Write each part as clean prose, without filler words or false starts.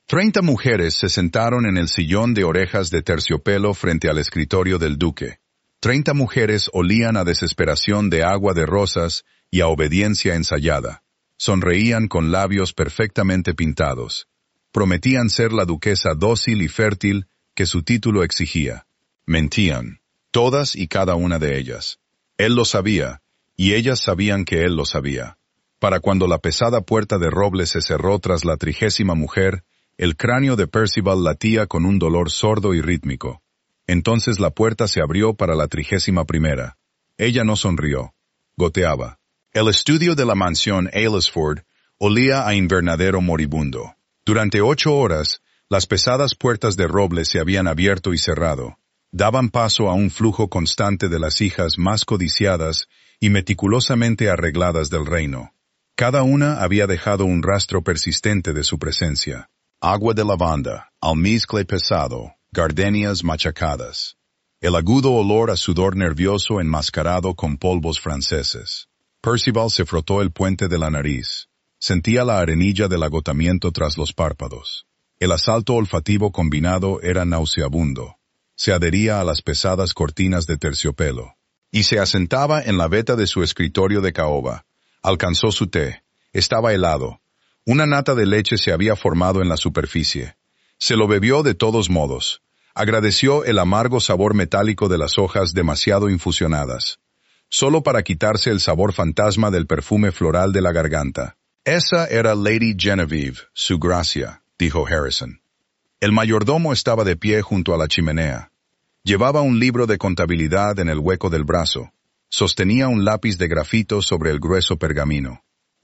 30 mujeres se sentaron en el sillón de orejas de terciopelo frente al escritorio del duque. 30 mujeres olían a desesperación de agua de rosas y a obediencia ensayada. Sonreían con labios perfectamente pintados. Prometían ser la duquesa dócil y fértil que su título exigía. Mentían, todas y cada una de ellas. Él lo sabía, y ellas sabían que él lo sabía. Para cuando la pesada puerta de roble se cerró tras la 30ª mujer, el cráneo de Percival latía con un dolor sordo y rítmico. Entonces la puerta se abrió para la 31ª. Ella no sonrió. Goteaba. El estudio de la mansión Aylesford olía a invernadero moribundo. Durante 8 horas, las pesadas puertas de roble se habían abierto y cerrado. Daban paso a un flujo constante de las hijas más codiciadas y meticulosamente arregladas del reino. Cada una había dejado un rastro persistente de su presencia. Agua de lavanda, almizcle pesado, gardenias machacadas. El agudo olor a sudor nervioso enmascarado con polvos franceses. Percival se frotó el puente de la nariz. Sentía la arenilla del agotamiento tras los párpados. El asalto olfativo combinado era nauseabundo. Se adhería a las pesadas cortinas de terciopelo. Y se asentaba en la veta de su escritorio de caoba. Alcanzó su té. Estaba helado. Una nata de leche se había formado en la superficie. Se lo bebió de todos modos. Agradeció el amargo sabor metálico de las hojas demasiado infusionadas. Solo para quitarse el sabor fantasma del perfume floral de la garganta. Esa era Lady Genevieve, su gracia, dijo Harrison. El mayordomo estaba de pie junto a la chimenea. Llevaba un libro de contabilidad en el hueco del brazo. Sostenía un lápiz de grafito sobre el grueso pergamino.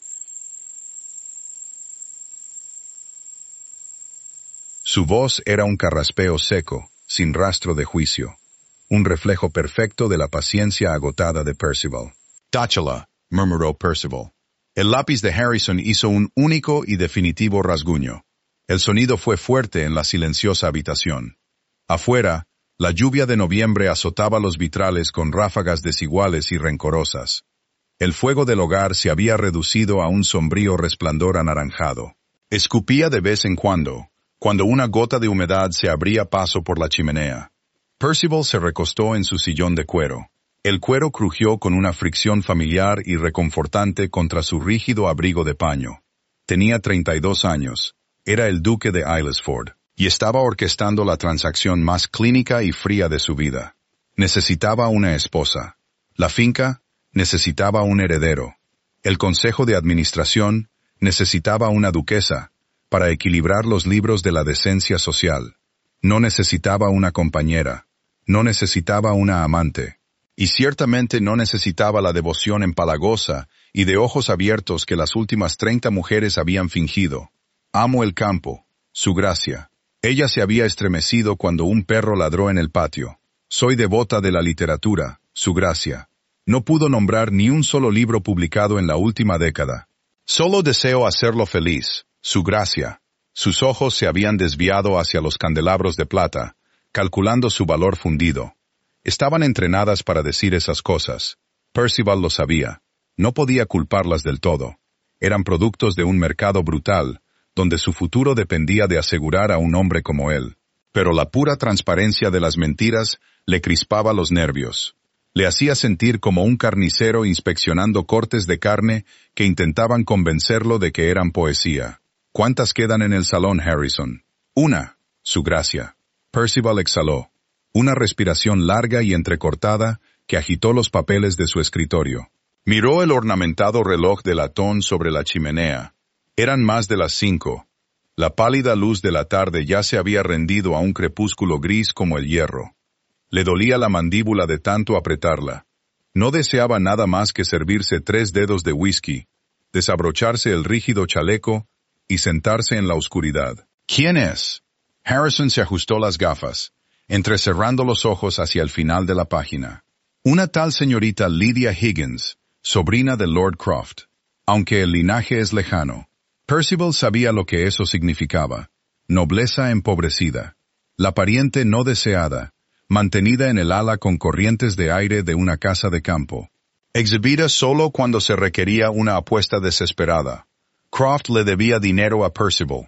Su voz era un carraspeo seco, sin rastro de juicio. Un reflejo perfecto de la paciencia agotada de Percival. «Táchala», murmuró Percival. El lápiz de Harrison hizo un único y definitivo rasguño. El sonido fue fuerte en la silenciosa habitación. Afuera, la lluvia de noviembre azotaba los vitrales con ráfagas desiguales y rencorosas. El fuego del hogar se había reducido a un sombrío resplandor anaranjado. Escupía de vez en cuando una gota de humedad se abría paso por la chimenea. Percival se recostó en su sillón de cuero. El cuero crujió con una fricción familiar y reconfortante contra su rígido abrigo de paño. Tenía 32 años. Era el duque de Aylesford, y estaba orquestando la transacción más clínica y fría de su vida. Necesitaba una esposa. La finca necesitaba un heredero. El consejo de administración necesitaba una duquesa, para equilibrar los libros de la decencia social. No necesitaba una compañera. No necesitaba una amante. Y ciertamente no necesitaba la devoción empalagosa y de ojos abiertos que las últimas 30 mujeres habían fingido. Amo el campo, su gracia. Ella se había estremecido cuando un perro ladró en el patio. Soy devota de la literatura, su gracia. No pudo nombrar ni un solo libro publicado en la última década. Solo deseo hacerlo feliz, su gracia. Sus ojos se habían desviado hacia los candelabros de plata, calculando su valor fundido. Estaban entrenadas para decir esas cosas. Percival lo sabía. No podía culparlas del todo. Eran productos de un mercado brutal, donde su futuro dependía de asegurar a un hombre como él. Pero la pura transparencia de las mentiras le crispaba los nervios. Le hacía sentir como un carnicero inspeccionando cortes de carne que intentaban convencerlo de que eran poesía. ¿Cuántas quedan en el salón, Harrison? Una, su gracia. Percival exhaló. Una respiración larga y entrecortada que agitó los papeles de su escritorio. Miró el ornamentado reloj de latón sobre la chimenea. Eran más de las 5. La pálida luz de la tarde ya se había rendido a un crepúsculo gris como el hierro. Le dolía la mandíbula de tanto apretarla. No deseaba nada más que servirse 3 dedos de whisky, desabrocharse el rígido chaleco y sentarse en la oscuridad. ¿Quién es? Harrison se ajustó las gafas, entrecerrando los ojos hacia el final de la página. Una tal señorita Lydia Higgins, sobrina de Lord Croft. Aunque el linaje es lejano, Percival sabía lo que eso significaba. Nobleza empobrecida. La pariente no deseada, mantenida en el ala con corrientes de aire de una casa de campo. Exhibida solo cuando se requería una apuesta desesperada. Croft le debía dinero a Percival.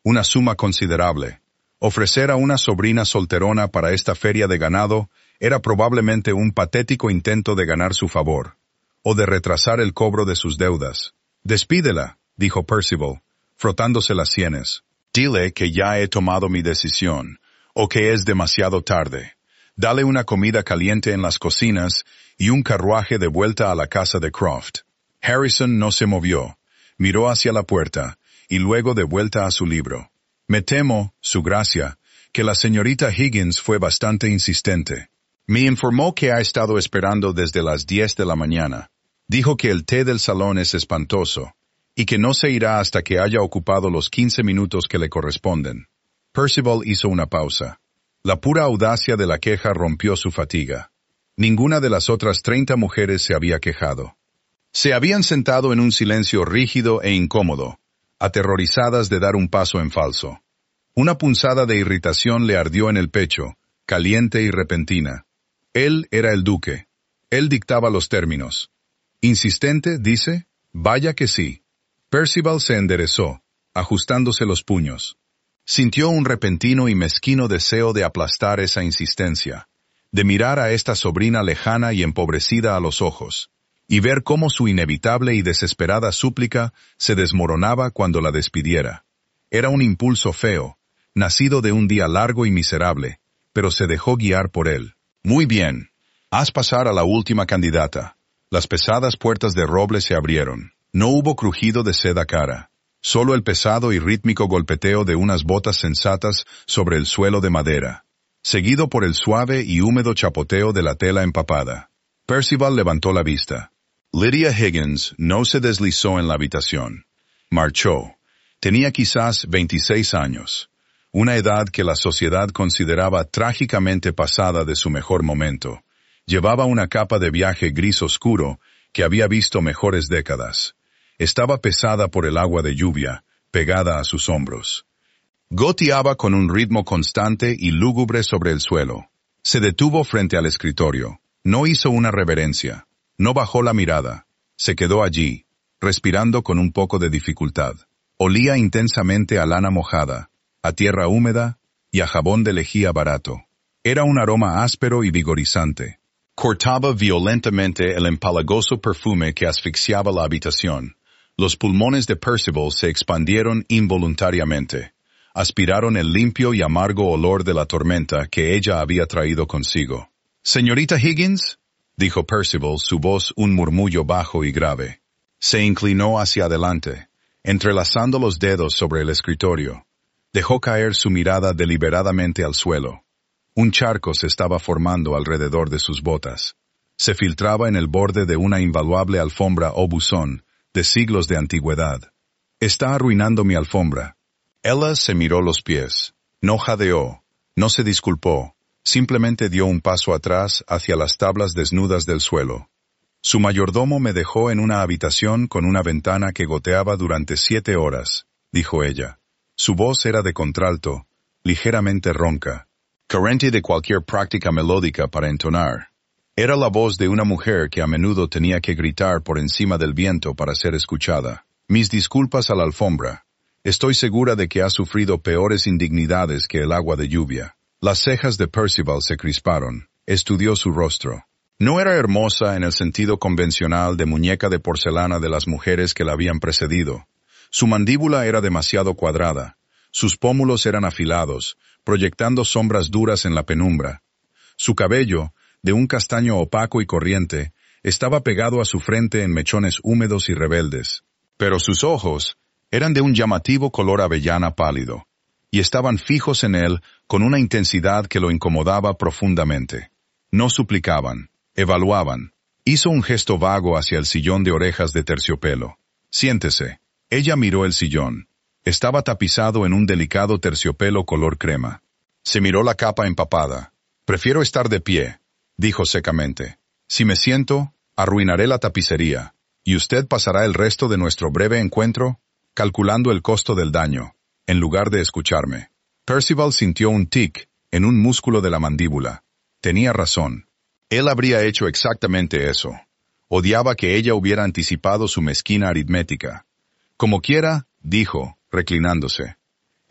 Una suma considerable. Ofrecer a una sobrina solterona para esta feria de ganado era probablemente un patético intento de ganar su favor, o de retrasar el cobro de sus deudas. «Despídela», dijo Percival, frotándose las sienes. «Dile que ya he tomado mi decisión, o que es demasiado tarde. Dale una comida caliente en las cocinas y un carruaje de vuelta a la casa de Croft». Harrison no se movió, miró hacia la puerta, y luego de vuelta a su libro. «Me temo, Su Gracia, que la señorita Higgins fue bastante insistente. Me informó que ha estado esperando desde las 10 de la mañana. Dijo que el té del salón es espantoso, y que no se irá hasta que haya ocupado los 15 minutos que le corresponden». Percival hizo una pausa. La pura audacia de la queja rompió su fatiga. Ninguna de las otras 30 mujeres se había quejado. Se habían sentado en un silencio rígido e incómodo, aterrorizadas de dar un paso en falso. Una punzada de irritación le ardió en el pecho, caliente y repentina. Él era el duque. Él dictaba los términos. «¿Insistente, dice? Vaya que sí». Percival se enderezó, ajustándose los puños. Sintió un repentino y mezquino deseo de aplastar esa insistencia, de mirar a esta sobrina lejana y empobrecida a los ojos, y ver cómo su inevitable y desesperada súplica se desmoronaba cuando la despidiera. Era un impulso feo, nacido de un día largo y miserable, pero se dejó guiar por él. «Muy bien. Haz pasar a la última candidata». Las pesadas puertas de roble se abrieron. No hubo crujido de seda cara, solo el pesado y rítmico golpeteo de unas botas sensatas sobre el suelo de madera, seguido por el suave y húmedo chapoteo de la tela empapada. Percival levantó la vista. Lydia Higgins no se deslizó en la habitación. Marchó. Tenía quizás 26 años, una edad que la sociedad consideraba trágicamente pasada de su mejor momento. Llevaba una capa de viaje gris oscuro que había visto mejores décadas. Estaba pesada por el agua de lluvia, pegada a sus hombros. Goteaba con un ritmo constante y lúgubre sobre el suelo. Se detuvo frente al escritorio. No hizo una reverencia. No bajó la mirada. Se quedó allí, respirando con un poco de dificultad. Olía intensamente a lana mojada, a tierra húmeda y a jabón de lejía barato. Era un aroma áspero y vigorizante. Cortaba violentamente el empalagoso perfume que asfixiaba la habitación. Los pulmones de Percival se expandieron involuntariamente. Aspiraron el limpio y amargo olor de la tormenta que ella había traído consigo. «¿Señorita Higgins?», dijo Percival, su voz un murmullo bajo y grave. Se inclinó hacia adelante, entrelazando los dedos sobre el escritorio. Dejó caer su mirada deliberadamente al suelo. Un charco se estaba formando alrededor de sus botas. Se filtraba en el borde de una invaluable alfombra o buzón de siglos de antigüedad. «Está arruinando mi alfombra». Ella se miró los pies. No jadeó, no se disculpó, simplemente dio un paso atrás hacia las tablas desnudas del suelo. «Su mayordomo me dejó en una habitación con una ventana que goteaba durante 7 horas», dijo ella. Su voz era de contralto, ligeramente ronca, carente de cualquier práctica melódica para entonar. Era la voz de una mujer que a menudo tenía que gritar por encima del viento para ser escuchada. «Mis disculpas a la alfombra. Estoy segura de que ha sufrido peores indignidades que el agua de lluvia». Las cejas de Percival se crisparon. Estudió su rostro. No era hermosa en el sentido convencional de muñeca de porcelana de las mujeres que la habían precedido. Su mandíbula era demasiado cuadrada. Sus pómulos eran afilados, proyectando sombras duras en la penumbra. Su cabello, de un castaño opaco y corriente, estaba pegado a su frente en mechones húmedos y rebeldes. Pero sus ojos eran de un llamativo color avellana pálido, y estaban fijos en él con una intensidad que lo incomodaba profundamente. No suplicaban, evaluaban. Hizo un gesto vago hacia el sillón de orejas de terciopelo. «Siéntese». Ella miró el sillón. Estaba tapizado en un delicado terciopelo color crema. Se miró la capa empapada. «Prefiero estar de pie», dijo secamente. «Si me siento, arruinaré la tapicería, y usted pasará el resto de nuestro breve encuentro calculando el costo del daño, en lugar de escucharme». Percival sintió un tic en un músculo de la mandíbula. Tenía razón. Él habría hecho exactamente eso. Odiaba que ella hubiera anticipado su mezquina aritmética. «Como quiera», dijo, reclinándose.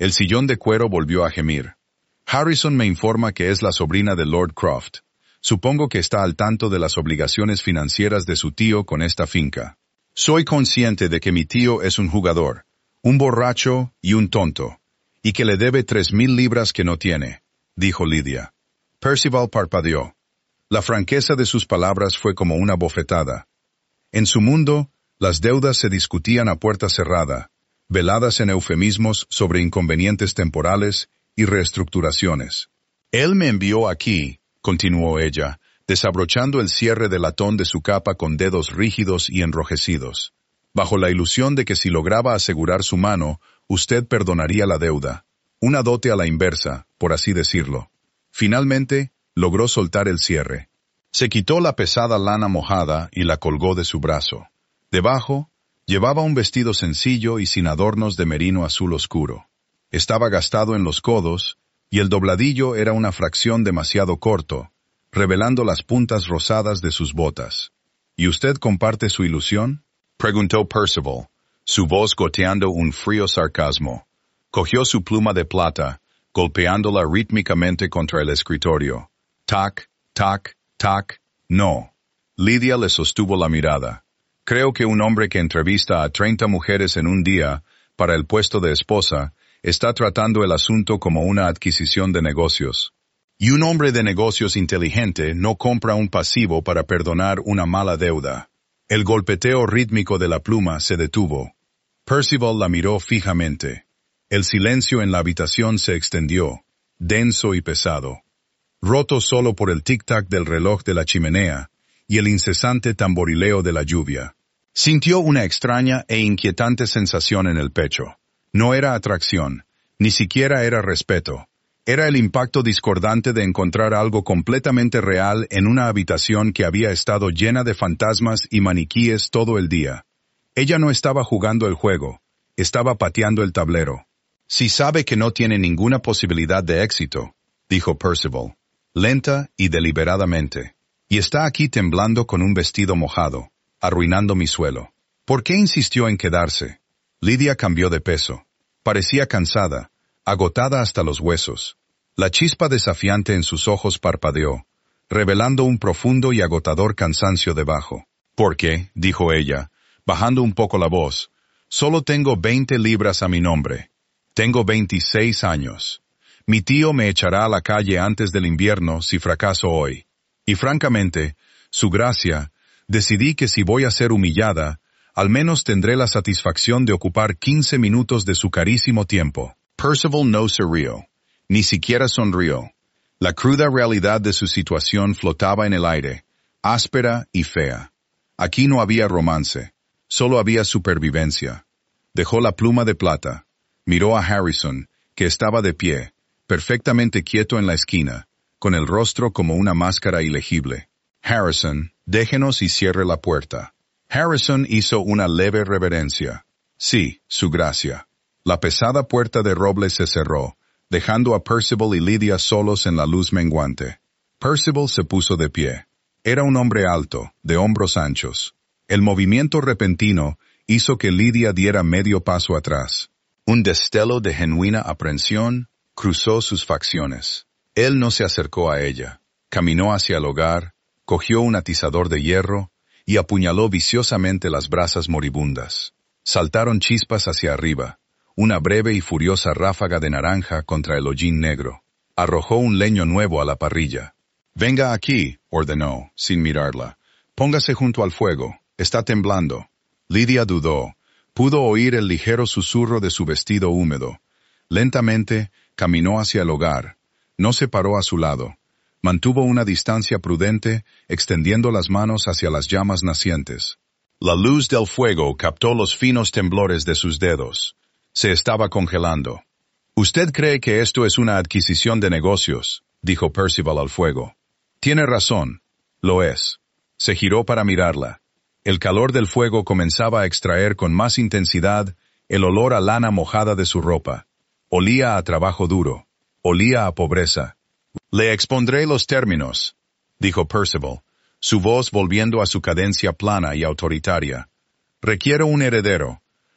El sillón de cuero volvió a gemir. Harrison me informa que es la sobrina de Lord Croft. Supongo que está al tanto de las obligaciones financieras de su tío con esta finca. Soy consciente de que mi tío es un jugador, un borracho y un tonto, y que le debe 3,000 libras que no tiene, dijo Lydia. Percival parpadeó. La franqueza de sus palabras fue como una bofetada. En su mundo, las deudas se discutían a puerta cerrada, veladas en eufemismos sobre inconvenientes temporales y reestructuraciones. Él me envió aquí, continuó ella, desabrochando el cierre de latón de su capa con dedos rígidos y enrojecidos, bajo la ilusión de que si lograba asegurar su mano, usted perdonaría la deuda, una dote a la inversa, por así decirlo. Finalmente, logró soltar el cierre. Se quitó la pesada lana mojada y la colgó de su brazo. Debajo, llevaba un vestido sencillo y sin adornos de merino azul oscuro. Estaba gastado en los codos, y el dobladillo era una fracción demasiado corto, revelando las puntas rosadas de sus botas. ¿Y usted comparte su ilusión?, preguntó Percival, su voz goteando un frío sarcasmo. Cogió su pluma de plata, golpeándola rítmicamente contra el escritorio. Tac, tac, tac, no. Lydia le sostuvo la mirada. Creo que un hombre que entrevista a 30 mujeres en un día, para el puesto de esposa, está tratando el asunto como una adquisición de negocios. Y un hombre de negocios inteligente no compra un pasivo para perdonar una mala deuda. El golpeteo rítmico de la pluma se detuvo. Percival la miró fijamente. El silencio en la habitación se extendió, denso y pesado, roto solo por el tic-tac del reloj de la chimenea y el incesante tamborileo de la lluvia. Sintió una extraña e inquietante sensación en el pecho. No era atracción, ni siquiera era respeto. Era el impacto discordante de encontrar algo completamente real en una habitación que había estado llena de fantasmas y maniquíes todo el día. Ella no estaba jugando el juego, estaba pateando el tablero. Si sabe que no tiene ninguna posibilidad de éxito, dijo Percival, lenta y deliberadamente, y está aquí temblando con un vestido mojado, arruinando mi suelo. ¿Por qué insistió en quedarse? Lydia cambió de peso. Parecía cansada, agotada hasta los huesos. La chispa desafiante en sus ojos parpadeó, revelando un profundo y agotador cansancio debajo. Porque, dijo ella, bajando un poco la voz, solo tengo 20 libras a mi nombre. Tengo 26 años. Mi tío me echará a la calle antes del invierno si fracaso hoy. Y francamente, su gracia, decidí que si voy a ser humillada, al menos tendré la satisfacción de ocupar 15 minutos de su carísimo tiempo. Percival no se rió, ni siquiera sonrió. La cruda realidad de su situación flotaba en el aire, áspera y fea. Aquí no había romance, solo había supervivencia. Dejó la pluma de plata, miró a Harrison, que estaba de pie, perfectamente quieto en la esquina, con el rostro como una máscara ilegible. Harrison, déjenos y cierre la puerta. Harrison hizo una leve reverencia. Sí, su gracia. La pesada puerta de roble se cerró, dejando a Percival y Lydia solos en la luz menguante. Percival se puso de pie. Era un hombre alto, de hombros anchos. El movimiento repentino hizo que Lydia diera medio paso atrás. Un destello de genuina aprensión cruzó sus facciones. Él no se acercó a ella. Caminó hacia el hogar, cogió un atizador de hierro y apuñaló viciosamente las brasas moribundas. Saltaron chispas hacia arriba, una breve y furiosa ráfaga de naranja contra el hollín negro. Arrojó un leño nuevo a la parrilla. «Venga aquí», ordenó, sin mirarla. «Póngase junto al fuego. Está temblando». Lydia dudó. Pudo oír el ligero susurro de su vestido húmedo. Lentamente, caminó hacia el hogar. No se paró a su lado. Mantuvo una distancia prudente, extendiendo las manos hacia las llamas nacientes. La luz del fuego captó los finos temblores de sus dedos. Se estaba congelando. «Usted cree que esto es una adquisición de negocios», dijo Percival al fuego. «Tiene razón. Lo es». Se giró para mirarla. El calor del fuego comenzaba a extraer con más intensidad el olor a lana mojada de su ropa. Olía a trabajo duro. Olía a pobreza. «Le expondré los términos», dijo Percival, su voz volviendo a su cadencia plana y autoritaria. «Requiero un heredero.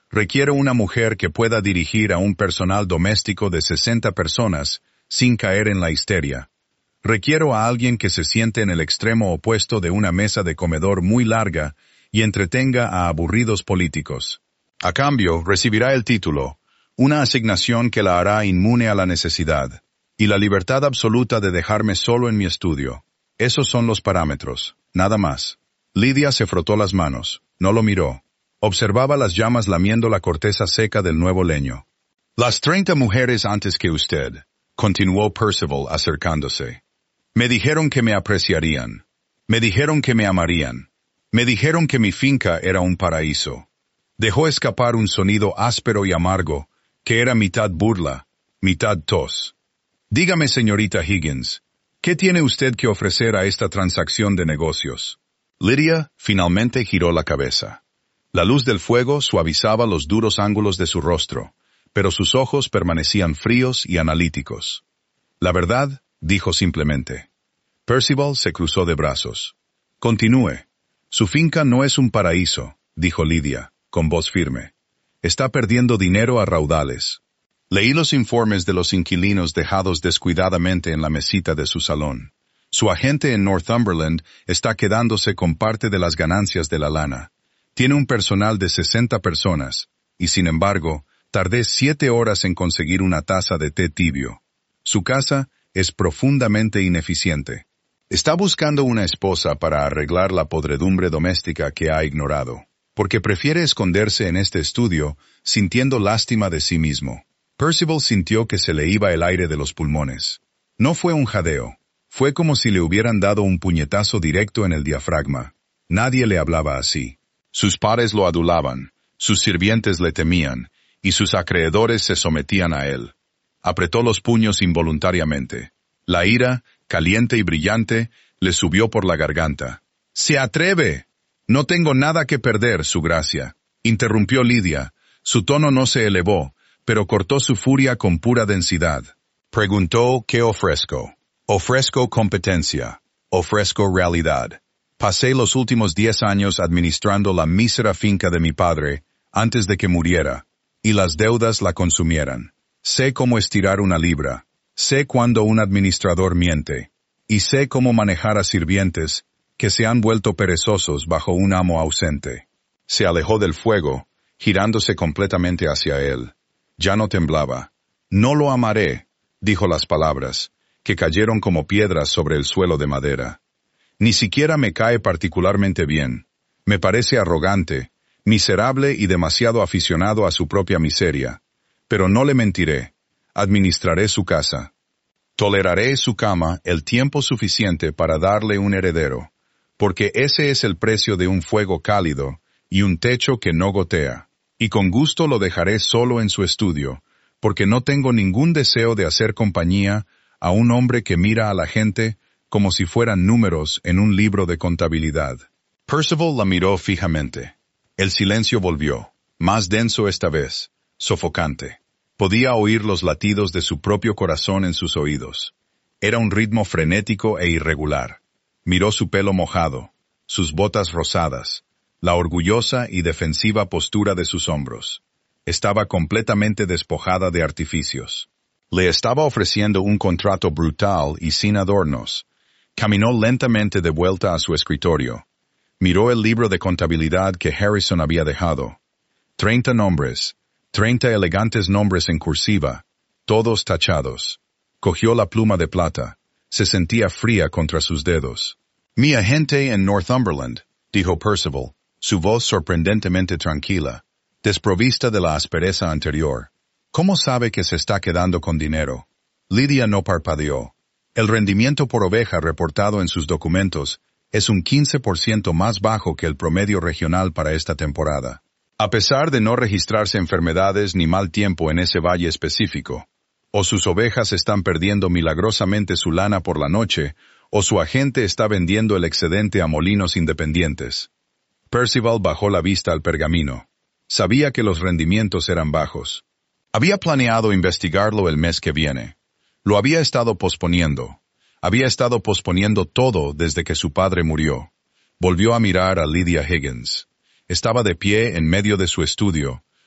Requiero una mujer que pueda dirigir a un personal doméstico de 60 personas sin caer en la histeria. Requiero a alguien que se siente en el extremo opuesto de una mesa de comedor muy larga y entretenga a aburridos políticos. A cambio, recibirá el título, una asignación que la hará inmune a la necesidad, y la libertad absoluta de dejarme solo en mi estudio. Esos son los parámetros, nada más. Lydia se frotó las manos, no lo miró. Observaba las llamas lamiendo la corteza seca del nuevo leño. Las 30 mujeres antes que usted, continuó Percival acercándose. Me dijeron que me apreciarían. Me dijeron que me amarían. Me dijeron que mi finca era un paraíso. Dejó escapar un sonido áspero y amargo, que era mitad burla, mitad tos. Dígame, señorita Higgins, ¿qué tiene usted que ofrecer a esta transacción de negocios? Lydia finalmente giró la cabeza. La luz del fuego suavizaba los duros ángulos de su rostro, pero sus ojos permanecían fríos y analíticos. La verdad, dijo simplemente. Percival se cruzó de brazos. Continúe. Su finca no es un paraíso, dijo Lydia, con voz firme. Está perdiendo dinero a raudales. Leí los informes de los inquilinos dejados descuidadamente en la mesita de su salón. Su agente en Northumberland está quedándose con parte de las ganancias de la lana. Tiene un personal de 60 personas, y sin embargo, tardé 7 horas en conseguir una taza de té tibio. Su casa es profundamente ineficiente. Está buscando una esposa para arreglar la podredumbre doméstica que ha ignorado, porque prefiere esconderse en este estudio, sintiendo lástima de sí mismo. Percival sintió que se le iba el aire de los pulmones. No fue un jadeo. Fue como si le hubieran dado un puñetazo directo en el diafragma. Nadie le hablaba así. Sus pares lo adulaban, sus sirvientes le temían, y sus acreedores se sometían a él. Apretó los puños involuntariamente. La ira, caliente y brillante, le subió por la garganta. ¡Se atreve! No tengo nada que perder, su gracia, interrumpió Lydia. Su tono no se elevó, pero cortó su furia con pura densidad. Preguntó, ¿qué ofrezco? Ofrezco competencia. Ofrezco realidad. Pasé los últimos 10 años administrando la mísera finca de mi padre, antes de que muriera, y las deudas la consumieran. Sé cómo estirar una libra, sé cuándo un administrador miente, y sé cómo manejar a sirvientes que se han vuelto perezosos bajo un amo ausente. Se alejó del fuego, girándose completamente hacia él. Ya no temblaba. No lo amaré, dijo las palabras, que cayeron como piedras sobre el suelo de madera. Ni siquiera me cae particularmente bien. Me parece arrogante, miserable y demasiado aficionado a su propia miseria. Pero no le mentiré. Administraré su casa. Toleraré su cama el tiempo suficiente para darle un heredero, porque ese es el precio de un fuego cálido y un techo que no gotea. Y con gusto lo dejaré solo en su estudio, porque no tengo ningún deseo de hacer compañía a un hombre que mira a la gente como si fueran números en un libro de contabilidad. Percival la miró fijamente. El silencio volvió, más denso esta vez, sofocante. Podía oír los latidos de su propio corazón en sus oídos. Era un ritmo frenético e irregular. Miró su pelo mojado, sus botas rosadas, la orgullosa y defensiva postura de sus hombros. Estaba completamente despojada de artificios. Le estaba ofreciendo un contrato brutal y sin adornos. Caminó lentamente de vuelta a su escritorio. Miró el libro de contabilidad que Harrison había dejado. 30 nombres, 30 elegantes nombres en cursiva, todos tachados. Cogió la pluma de plata. Se sentía fría contra sus dedos. Mi agente en Northumberland, dijo Percival, su voz sorprendentemente tranquila, desprovista de la aspereza anterior. ¿Cómo sabe que se está quedando con dinero? Lydia no parpadeó. El rendimiento por oveja reportado en sus documentos es un 15% más bajo que el promedio regional para esta temporada. A pesar de no registrarse enfermedades ni mal tiempo en ese valle específico, o sus ovejas están perdiendo milagrosamente su lana por la noche, o su agente está vendiendo el excedente a molinos independientes. Percival bajó la vista al pergamino. Sabía que los rendimientos eran bajos. Había planeado investigarlo el mes que viene. Lo había estado posponiendo. Había estado posponiendo todo desde que su padre murió. Volvió a mirar a Lydia Higgins. Estaba de pie en medio de su estudio,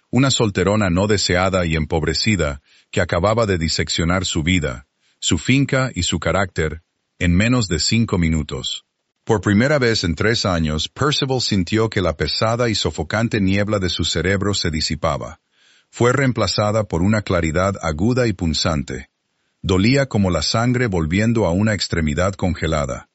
una solterona no deseada y empobrecida que acababa de diseccionar su vida, su finca y su carácter en menos de 5 minutos. Por primera vez en 3 años, Percival sintió que la pesada y sofocante niebla de su cerebro se disipaba. Fue reemplazada por una claridad aguda y punzante. Dolía como la sangre volviendo a una extremidad congelada.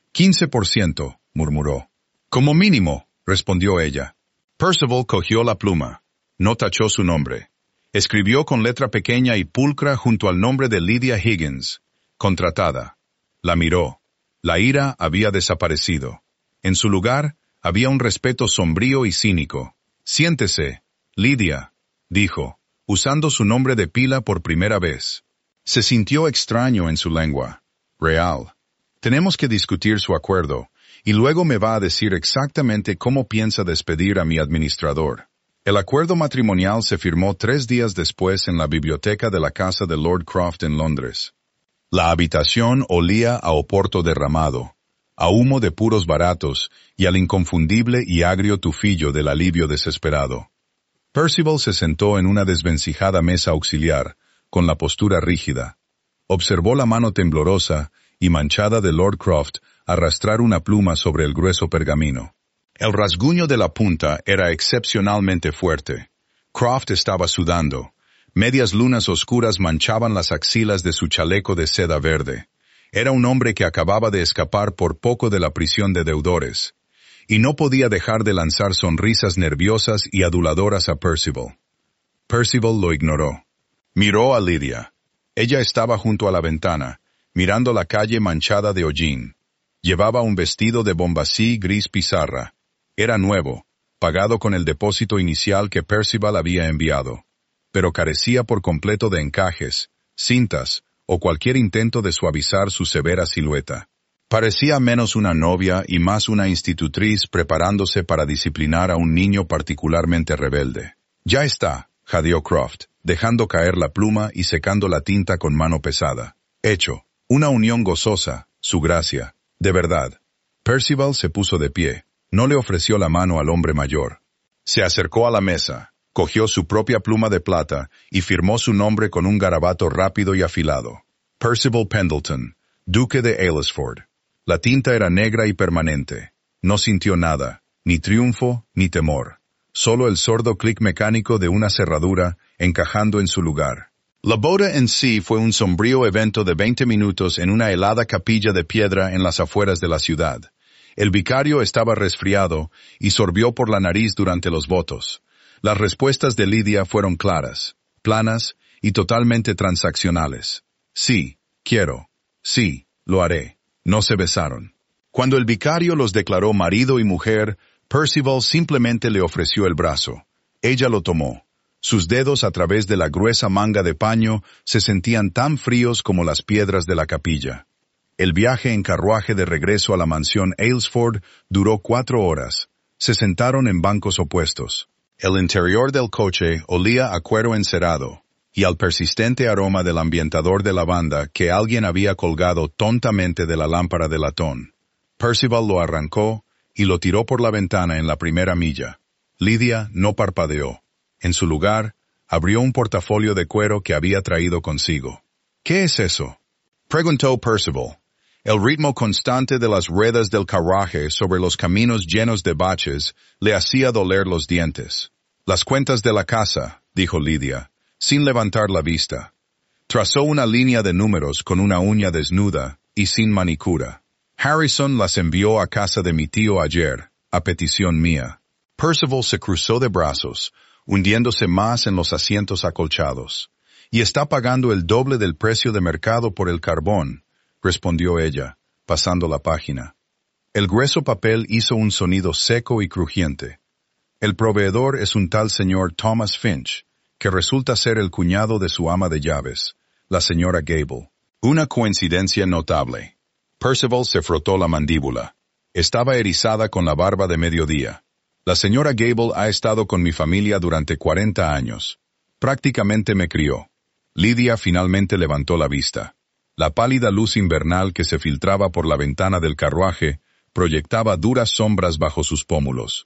15%, murmuró. Como mínimo, respondió ella. Percival cogió la pluma. No tachó su nombre. Escribió con letra pequeña y pulcra junto al nombre de Lydia Higgins, contratada. La miró. La ira había desaparecido. En su lugar, había un respeto sombrío y cínico. Siéntese, Lydia, dijo, usando su nombre de pila por primera vez. Se sintió extraño en su lengua. Real. Tenemos que discutir su acuerdo, y luego me va a decir exactamente cómo piensa despedir a mi administrador. El acuerdo matrimonial se firmó 3 días después en la biblioteca de la casa de Lord Croft en Londres. La habitación olía a oporto derramado, a humo de puros baratos y al inconfundible y agrio tufillo del alivio desesperado. Percival se sentó en una desvencijada mesa auxiliar, con la postura rígida. Observó la mano temblorosa y manchada de Lord Croft arrastrar una pluma sobre el grueso pergamino. El rasguño de la punta era excepcionalmente fuerte. Croft estaba sudando. Medias lunas oscuras manchaban las axilas de su chaleco de seda verde. Era un hombre que acababa de escapar por poco de la prisión de deudores, y no podía dejar de lanzar sonrisas nerviosas y aduladoras a Percival. Percival lo ignoró. Miró a Lydia. Ella estaba junto a la ventana, mirando la calle manchada de hollín. Llevaba un vestido de bombací gris pizarra. Era nuevo, pagado con el depósito inicial que Percival había enviado, pero carecía por completo de encajes, cintas o cualquier intento de suavizar su severa silueta. Parecía menos una novia y más una institutriz preparándose para disciplinar a un niño particularmente rebelde. Ya está, jadeó Croft, dejando caer la pluma y secando la tinta con mano pesada. Hecho. Una unión gozosa, su gracia. De verdad. Percival se puso de pie. No le ofreció la mano al hombre mayor. Se acercó a la mesa, cogió su propia pluma de plata y firmó su nombre con un garabato rápido y afilado. Percival Pendleton, Duque de Aylesford. La tinta era negra y permanente. No sintió nada, ni triunfo, ni temor. Solo el sordo clic mecánico de una cerradura encajando en su lugar. La boda en sí fue un sombrío evento de 20 minutos en una helada capilla de piedra en las afueras de la ciudad. El vicario estaba resfriado y sorbió por la nariz durante los votos. Las respuestas de Lydia fueron claras, planas y totalmente transaccionales. Sí, quiero. Sí, lo haré. No se besaron. Cuando el vicario los declaró marido y mujer, Percival simplemente le ofreció el brazo. Ella lo tomó. Sus dedos a través de la gruesa manga de paño se sentían tan fríos como las piedras de la capilla. El viaje en carruaje de regreso a la mansión Aylesford duró 4 horas. Se sentaron en bancos opuestos. El interior del coche olía a cuero encerado y al persistente aroma del ambientador de lavanda que alguien había colgado tontamente de la lámpara de latón. Percival lo arrancó y lo tiró por la ventana en la primera milla. Lydia no parpadeó. En su lugar, abrió un portafolio de cuero que había traído consigo. ¿Qué es eso?, preguntó Percival. El ritmo constante de las ruedas del carruaje sobre los caminos llenos de baches le hacía doler los dientes. Las cuentas de la casa, dijo Lydia, sin levantar la vista. Trazó una línea de números con una uña desnuda y sin manicura. Harrison las envió a casa de mi tío ayer, a petición mía. Percival se cruzó de brazos, hundiéndose más en los asientos acolchados. Y está pagando el doble del precio de mercado por el carbón, respondió ella, pasando la página. El grueso papel hizo un sonido seco y crujiente. El proveedor es un tal señor Thomas Finch, que resulta ser el cuñado de su ama de llaves, la señora Gable. Una coincidencia notable. Percival se frotó la mandíbula. Estaba erizada con la barba de mediodía. La señora Gable ha estado con mi familia durante 40 años. Prácticamente me crió. Lydia finalmente levantó la vista. La pálida luz invernal que se filtraba por la ventana del carruaje proyectaba duras sombras bajo sus pómulos.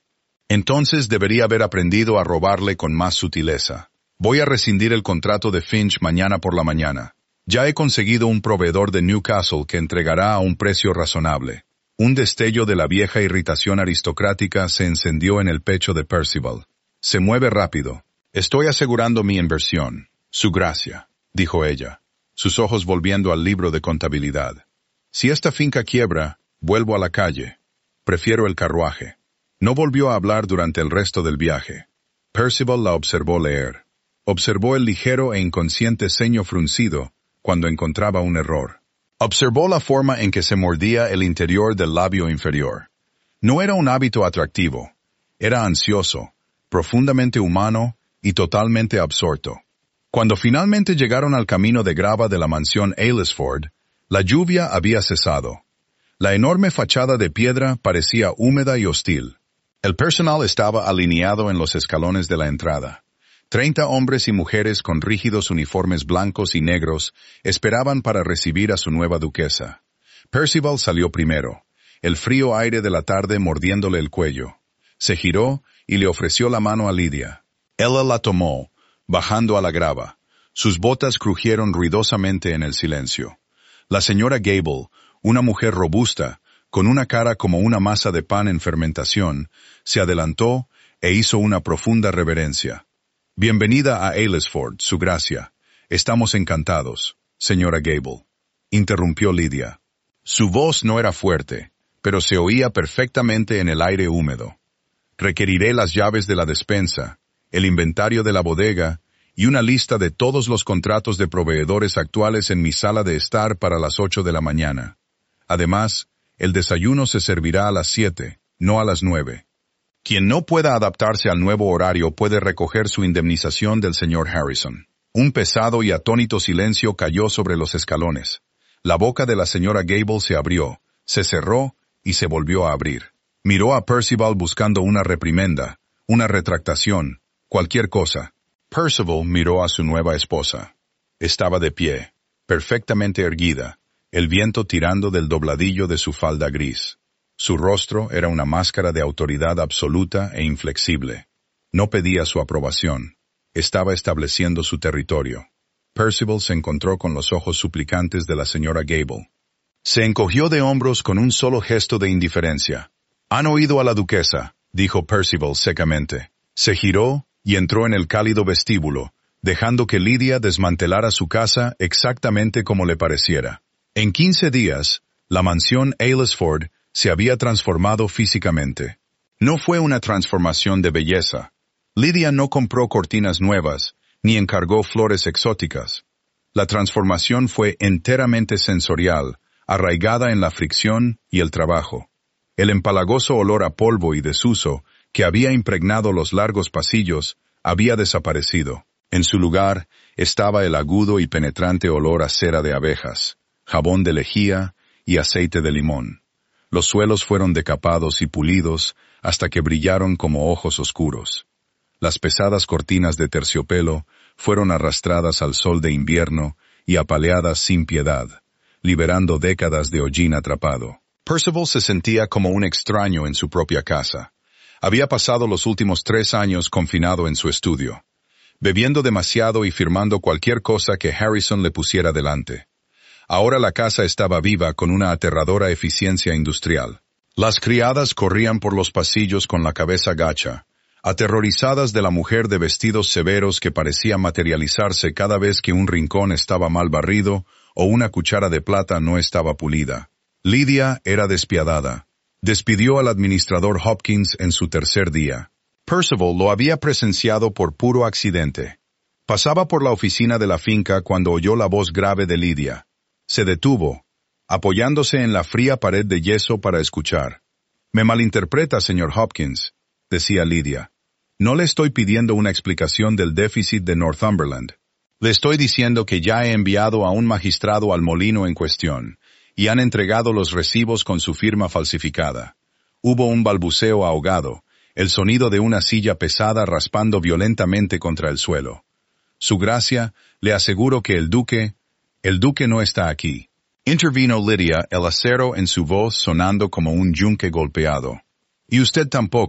Entonces debería haber aprendido a robarle con más sutileza. Voy a rescindir el contrato de Finch mañana por la mañana. Ya he conseguido un proveedor de Newcastle que entregará a un precio razonable. Un destello de la vieja irritación aristocrática se encendió en el pecho de Percival. Se mueve rápido. Estoy asegurando mi inversión. Su gracia, dijo ella, sus ojos volviendo al libro de contabilidad. Si esta finca quiebra, vuelvo a la calle. Prefiero el carruaje. No volvió a hablar durante el resto del viaje. Percival la observó leer. Observó el ligero e inconsciente ceño fruncido cuando encontraba un error. Observó la forma en que se mordía el interior del labio inferior. No era un hábito atractivo. Era ansioso, profundamente humano y totalmente absorto. Cuando finalmente llegaron al camino de grava de la mansión Aylesford, la lluvia había cesado. La enorme fachada de piedra parecía húmeda y hostil. El personal estaba alineado en los escalones de la entrada. 30 hombres y mujeres con rígidos uniformes blancos y negros esperaban para recibir a su nueva duquesa. Percival salió primero, el frío aire de la tarde mordiéndole el cuello. Se giró y le ofreció la mano a Lydia. Ella la tomó, bajando a la grava. Sus botas crujieron ruidosamente en el silencio. La señora Gable, una mujer robusta, con una cara como una masa de pan en fermentación, se adelantó e hizo una profunda reverencia. Bienvenida a Aylesford, su gracia. Estamos encantados, señora Gable. Interrumpió Lydia. Su voz no era fuerte, pero se oía perfectamente en el aire húmedo. Requeriré las llaves de la despensa, el inventario de la bodega y una lista de todos los contratos de proveedores actuales en mi sala de estar para las 8 de la mañana. Además, el desayuno se servirá a las 7, no a las 9. Quien no pueda adaptarse al nuevo horario puede recoger su indemnización del señor Harrison. Un pesado y atónito silencio cayó sobre los escalones. La boca de la señora Gable se abrió, se cerró y se volvió a abrir. Miró a Percival buscando una reprimenda, una retractación, cualquier cosa. Percival miró a su nueva esposa. Estaba de pie, perfectamente erguida, el viento tirando del dobladillo de su falda gris. Su rostro era una máscara de autoridad absoluta e inflexible. No pedía su aprobación. Estaba estableciendo su territorio. Percival se encontró con los ojos suplicantes de la señora Gable. Se encogió de hombros con un solo gesto de indiferencia. «Han oído a la duquesa», dijo Percival secamente. Se giró y entró en el cálido vestíbulo, dejando que Lydia desmantelara su casa exactamente como le pareciera. En 15 días, la mansión Aylesford se había transformado físicamente. No fue una transformación de belleza. Lydia no compró cortinas nuevas, ni encargó flores exóticas. La transformación fue enteramente sensorial, arraigada en la fricción y el trabajo. El empalagoso olor a polvo y desuso, que había impregnado los largos pasillos, había desaparecido. En su lugar estaba el agudo y penetrante olor a cera de abejas, jabón de lejía y aceite de limón. Los suelos fueron decapados y pulidos hasta que brillaron como ojos oscuros. Las pesadas cortinas de terciopelo fueron arrastradas al sol de invierno y apaleadas sin piedad, liberando décadas de hollín atrapado. Percival se sentía como un extraño en su propia casa. Había pasado los últimos 3 años confinado en su estudio, bebiendo demasiado y firmando cualquier cosa que Harrison le pusiera delante. Ahora la casa estaba viva con una aterradora eficiencia industrial. Las criadas corrían por los pasillos con la cabeza gacha, aterrorizadas de la mujer de vestidos severos que parecía materializarse cada vez que un rincón estaba mal barrido o una cuchara de plata no estaba pulida. Lydia era despiadada. Despidió al administrador Hopkins en su 3er día. Percival lo había presenciado por puro accidente. Pasaba por la oficina de la finca cuando oyó la voz grave de Lydia. Se detuvo, apoyándose en la fría pared de yeso para escuchar. «Me malinterpreta, señor Hopkins», decía Lydia. «No le estoy pidiendo una explicación del déficit de Northumberland. Le estoy diciendo que ya he enviado a un magistrado al molino en cuestión, y han entregado los recibos con su firma falsificada». Hubo un balbuceo ahogado, el sonido de una silla pesada raspando violentamente contra el suelo. «Su gracia, le aseguro que el duque no está aquí». Intervino Lydia, el acero en su voz sonando como un yunque golpeado. «Y usted tampoco»,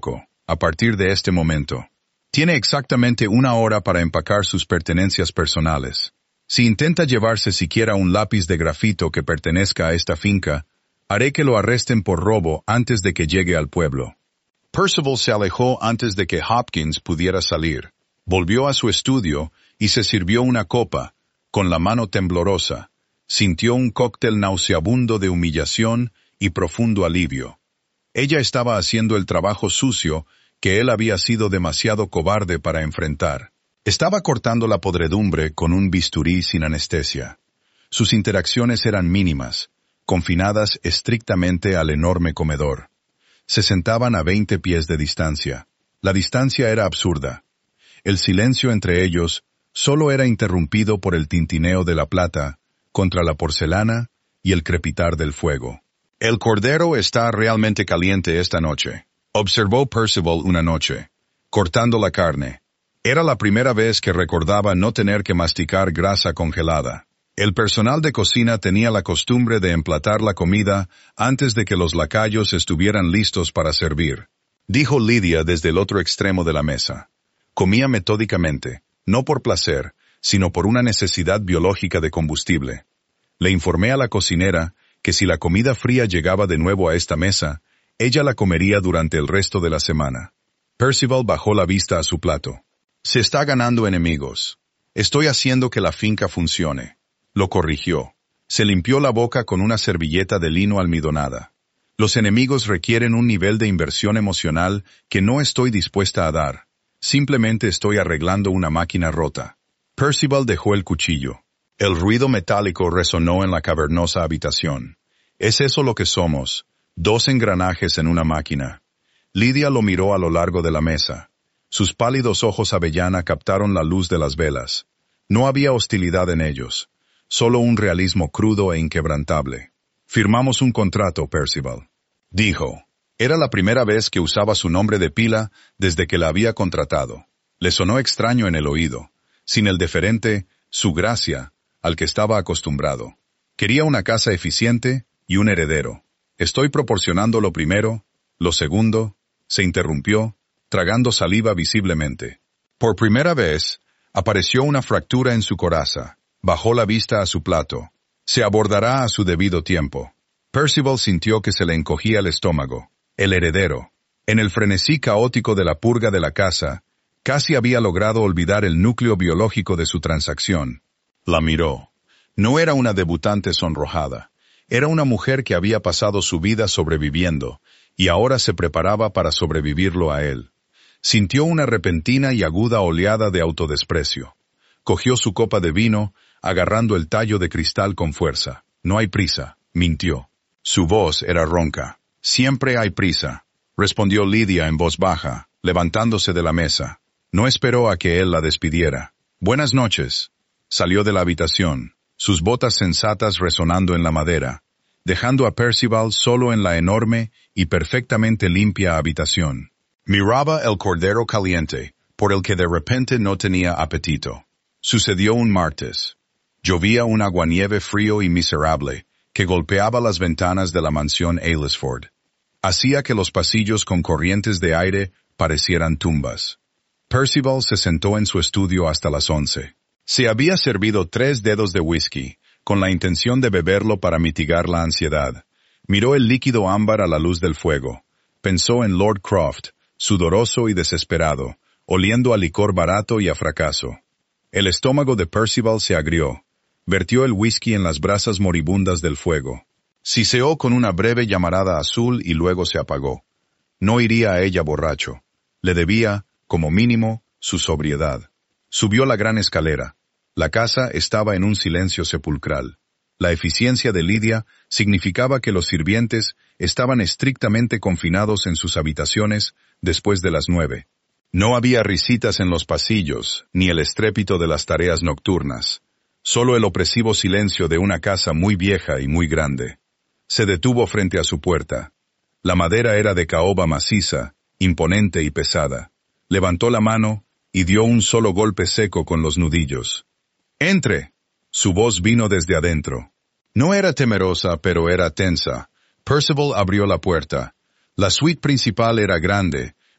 a partir de este momento. Tiene exactamente 1 hora para empacar sus pertenencias personales. Si intenta llevarse siquiera un lápiz de grafito que pertenezca a esta finca, haré que lo arresten por robo antes de que llegue al pueblo. Percival se alejó antes de que Hopkins pudiera salir. Volvió a su estudio y se sirvió una copa, con la mano temblorosa. Sintió un cóctel nauseabundo de humillación y profundo alivio. Ella estaba haciendo el trabajo sucio que él había sido demasiado cobarde para enfrentar. Estaba cortando la podredumbre con un bisturí sin anestesia. Sus interacciones eran mínimas, confinadas estrictamente al enorme comedor. Se sentaban a 20 pies de distancia. La distancia era absurda. El silencio entre ellos solo era interrumpido por el tintineo de la plata contra la porcelana y el crepitar del fuego. «El cordero está realmente caliente esta noche», observó Percival una noche, cortando la carne. Era la primera vez que recordaba no tener que masticar grasa congelada. El personal de cocina tenía la costumbre de emplatar la comida antes de que los lacayos estuvieran listos para servir. Dijo Lydia desde el otro extremo de la mesa. Comía metódicamente, no por placer, sino por una necesidad biológica de combustible. Le informé a la cocinera que si la comida fría llegaba de nuevo a esta mesa, ella la comería durante el resto de la semana. Percival bajó la vista a su plato. Se está ganando enemigos. Estoy haciendo que la finca funcione. Lo corrigió. Se limpió la boca con una servilleta de lino almidonada. Los enemigos requieren un nivel de inversión emocional que no estoy dispuesta a dar. Simplemente estoy arreglando una máquina rota. Percival dejó el cuchillo. El ruido metálico resonó en la cavernosa habitación. ¿Es eso lo que somos? 2 engranajes en una máquina. Lydia lo miró a lo largo de la mesa. Sus pálidos ojos avellana captaron la luz de las velas. No había hostilidad en ellos, solo un realismo crudo e inquebrantable. Firmamos un contrato, Percival. Dijo. Era la primera vez que usaba su nombre de pila desde que la había contratado. Le sonó extraño en el oído, sin el deferente, su gracia, al que estaba acostumbrado. Quería una casa eficiente y un heredero. Estoy proporcionando lo primero, lo segundo, se interrumpió, tragando saliva visiblemente. Por primera vez, apareció una fractura en su coraza. Bajó la vista a su plato. Se abordará a su debido tiempo. Percival sintió que se le encogía el estómago. El heredero. En el frenesí caótico de la purga de la casa, casi había logrado olvidar el núcleo biológico de su transacción. La miró. No era una debutante sonrojada. Era una mujer que había pasado su vida sobreviviendo, y ahora se preparaba para sobrevivirlo a él. Sintió una repentina y aguda oleada de autodesprecio. Cogió su copa de vino, agarrando el tallo de cristal con fuerza. No hay prisa, mintió. Su voz era ronca. Siempre hay prisa, respondió Lydia en voz baja, levantándose de la mesa. No esperó a que él la despidiera. Buenas noches. Salió de la habitación, sus botas sensatas resonando en la madera, dejando a Percival solo en la enorme y perfectamente limpia habitación. Miraba el cordero caliente, por el que de repente no tenía apetito. Sucedió un martes. Llovía un aguanieve frío y miserable, que golpeaba las ventanas de la mansión Aylesford. Hacía que los pasillos con corrientes de aire parecieran tumbas. Percival se sentó en su estudio hasta las 11. Se había servido 3 dedos de whisky, con la intención de beberlo para mitigar la ansiedad. Miró el líquido ámbar a la luz del fuego. Pensó en Lord Croft, sudoroso y desesperado, oliendo a licor barato y a fracaso. El estómago de Percival se agrió. Vertió el whisky en las brasas moribundas del fuego. Siseó con una breve llamarada azul y luego se apagó. No iría a ella borracho. Le debía, como mínimo, su sobriedad. Subió la gran escalera. La casa estaba en un silencio sepulcral. La eficiencia de Lydia significaba que los sirvientes estaban estrictamente confinados en sus habitaciones después de las 9. No había risitas en los pasillos, ni el estrépito de las tareas nocturnas. Solo el opresivo silencio de una casa muy vieja y muy grande. Se detuvo frente a su puerta. La madera era de caoba maciza, imponente y pesada. Levantó la mano y dio un solo golpe seco con los nudillos. «¡Entre!». Su voz vino desde adentro. No era temerosa, pero era tensa. Percival abrió la puerta. La suite principal era grande,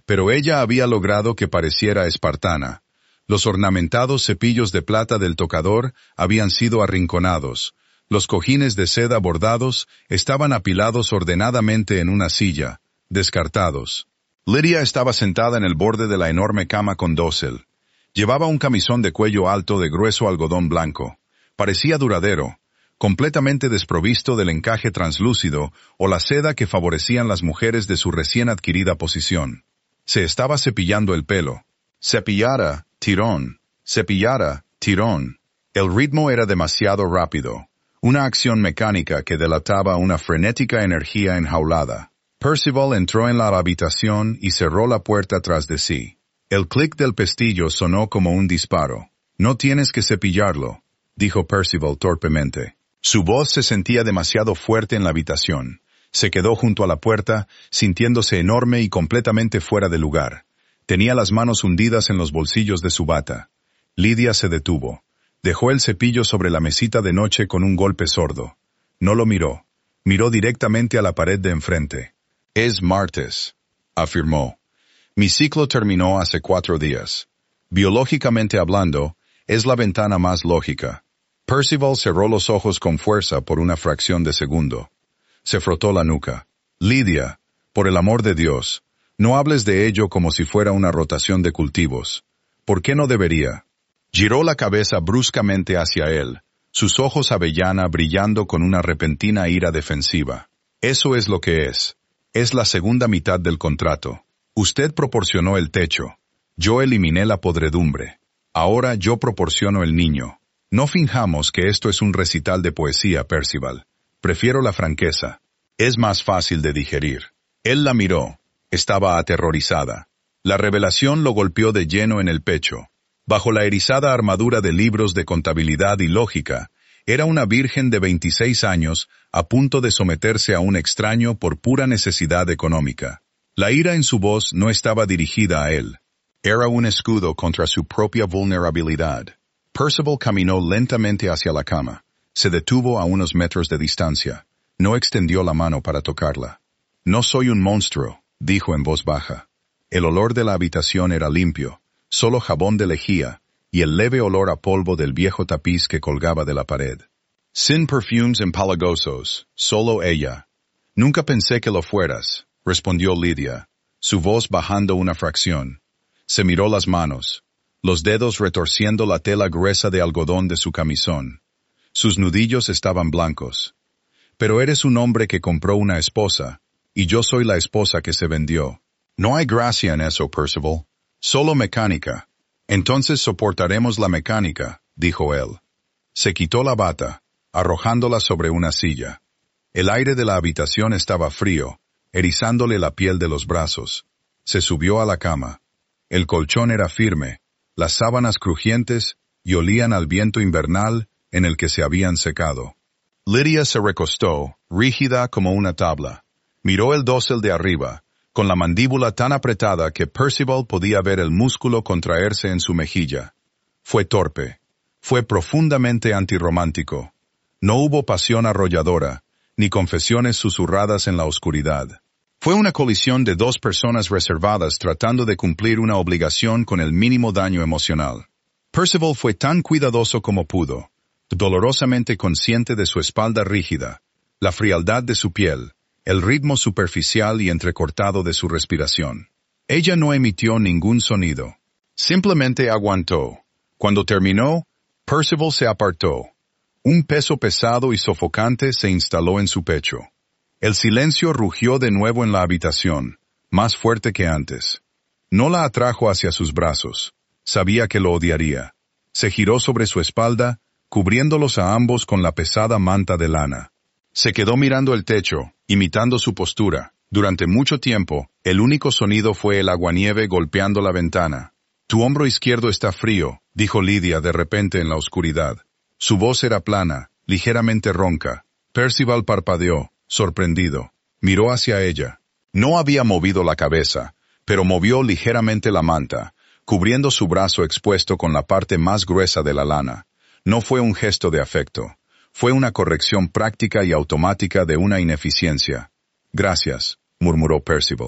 pero ella había logrado que pareciera espartana. Los ornamentados cepillos de plata del tocador habían sido arrinconados. Los cojines de seda bordados estaban apilados ordenadamente en una silla, descartados. Lydia estaba sentada en el borde de la enorme cama con dosel. Llevaba un camisón de cuello alto de grueso algodón blanco. Parecía duradero, completamente desprovisto del encaje translúcido o la seda que favorecían las mujeres de su recién adquirida posición. Se estaba cepillando el pelo. Cepillara, tirón. Cepillara, tirón. El ritmo era demasiado rápido. Una acción mecánica que delataba una frenética energía enjaulada. Percival entró en la habitación y cerró la puerta tras de sí. El clic del pestillo sonó como un disparo. «No tienes que cepillarlo», dijo Percival torpemente. Su voz se sentía demasiado fuerte en la habitación. Se quedó junto a la puerta, sintiéndose enorme y completamente fuera de lugar. Tenía las manos hundidas en los bolsillos de su bata. Lydia se detuvo. Dejó el cepillo sobre la mesita de noche con un golpe sordo. No lo miró. Miró directamente a la pared de enfrente. «Es martes», afirmó. «Mi ciclo terminó hace 4 días. Biológicamente hablando, es la ventana más lógica». Percival cerró los ojos con fuerza por una fracción de segundo. Se frotó la nuca. «Lydia, por el amor de Dios, no hables de ello como si fuera una rotación de cultivos. ¿Por qué no debería?» Giró la cabeza bruscamente hacia él, sus ojos avellana brillando con una repentina ira defensiva. «Eso es lo que es. Es la segunda mitad del contrato. Usted proporcionó el techo. Yo eliminé la podredumbre. Ahora yo proporciono el niño. No finjamos que esto es un recital de poesía, Percival. Prefiero la franqueza. Es más fácil de digerir». Él la miró. Estaba aterrorizada. La revelación lo golpeó de lleno en el pecho. Bajo la erizada armadura de libros de contabilidad y lógica, era una virgen de 26 años a punto de someterse a un extraño por pura necesidad económica. La ira en su voz no estaba dirigida a él. Era un escudo contra su propia vulnerabilidad. Percival caminó lentamente hacia la cama. Se detuvo a unos metros de distancia. No extendió la mano para tocarla. «No soy un monstruo», dijo en voz baja. El olor de la habitación era limpio, solo jabón de lejía y el leve olor a polvo del viejo tapiz que colgaba de la pared. «Sin perfumes empalagosos, solo ella». «Nunca pensé que lo fueras», respondió Lydia, su voz bajando una fracción. Se miró las manos, los dedos retorciendo la tela gruesa de algodón de su camisón. Sus nudillos estaban blancos. «Pero eres un hombre que compró una esposa, y yo soy la esposa que se vendió. No hay gracia en eso, Percival. Solo mecánica». «Entonces soportaremos la mecánica», dijo él. Se quitó la bata, arrojándola sobre una silla. El aire de la habitación estaba frío, erizándole la piel de los brazos. Se subió a la cama. El colchón era firme, las sábanas crujientes y olían al viento invernal en el que se habían secado. Lydia se recostó, rígida como una tabla. Miró el dosel de arriba, con la mandíbula tan apretada que Percival podía ver el músculo contraerse en su mejilla. Fue torpe. Fue profundamente antirromántico. No hubo pasión arrolladora, ni confesiones susurradas en la oscuridad. Fue una colisión de 2 personas reservadas tratando de cumplir una obligación con el mínimo daño emocional. Percival fue tan cuidadoso como pudo, dolorosamente consciente de su espalda rígida, la frialdad de su piel, el ritmo superficial y entrecortado de su respiración. Ella no emitió ningún sonido. Simplemente aguantó. Cuando terminó, Percival se apartó. Un peso pesado y sofocante se instaló en su pecho. El silencio rugió de nuevo en la habitación, más fuerte que antes. No la atrajo hacia sus brazos. Sabía que lo odiaría. Se giró sobre su espalda, cubriéndolos a ambos con la pesada manta de lana. Se quedó mirando el techo, imitando su postura. Durante mucho tiempo, el único sonido fue el aguanieve golpeando la ventana. «Tu hombro izquierdo está frío», dijo Lydia de repente en la oscuridad. Su voz era plana, ligeramente ronca. Percival parpadeó, sorprendido. Miró hacia ella. No había movido la cabeza, pero movió ligeramente la manta, cubriendo su brazo expuesto con la parte más gruesa de la lana. No fue un gesto de afecto. Fue una corrección práctica y automática de una ineficiencia. «Gracias», murmuró Percival.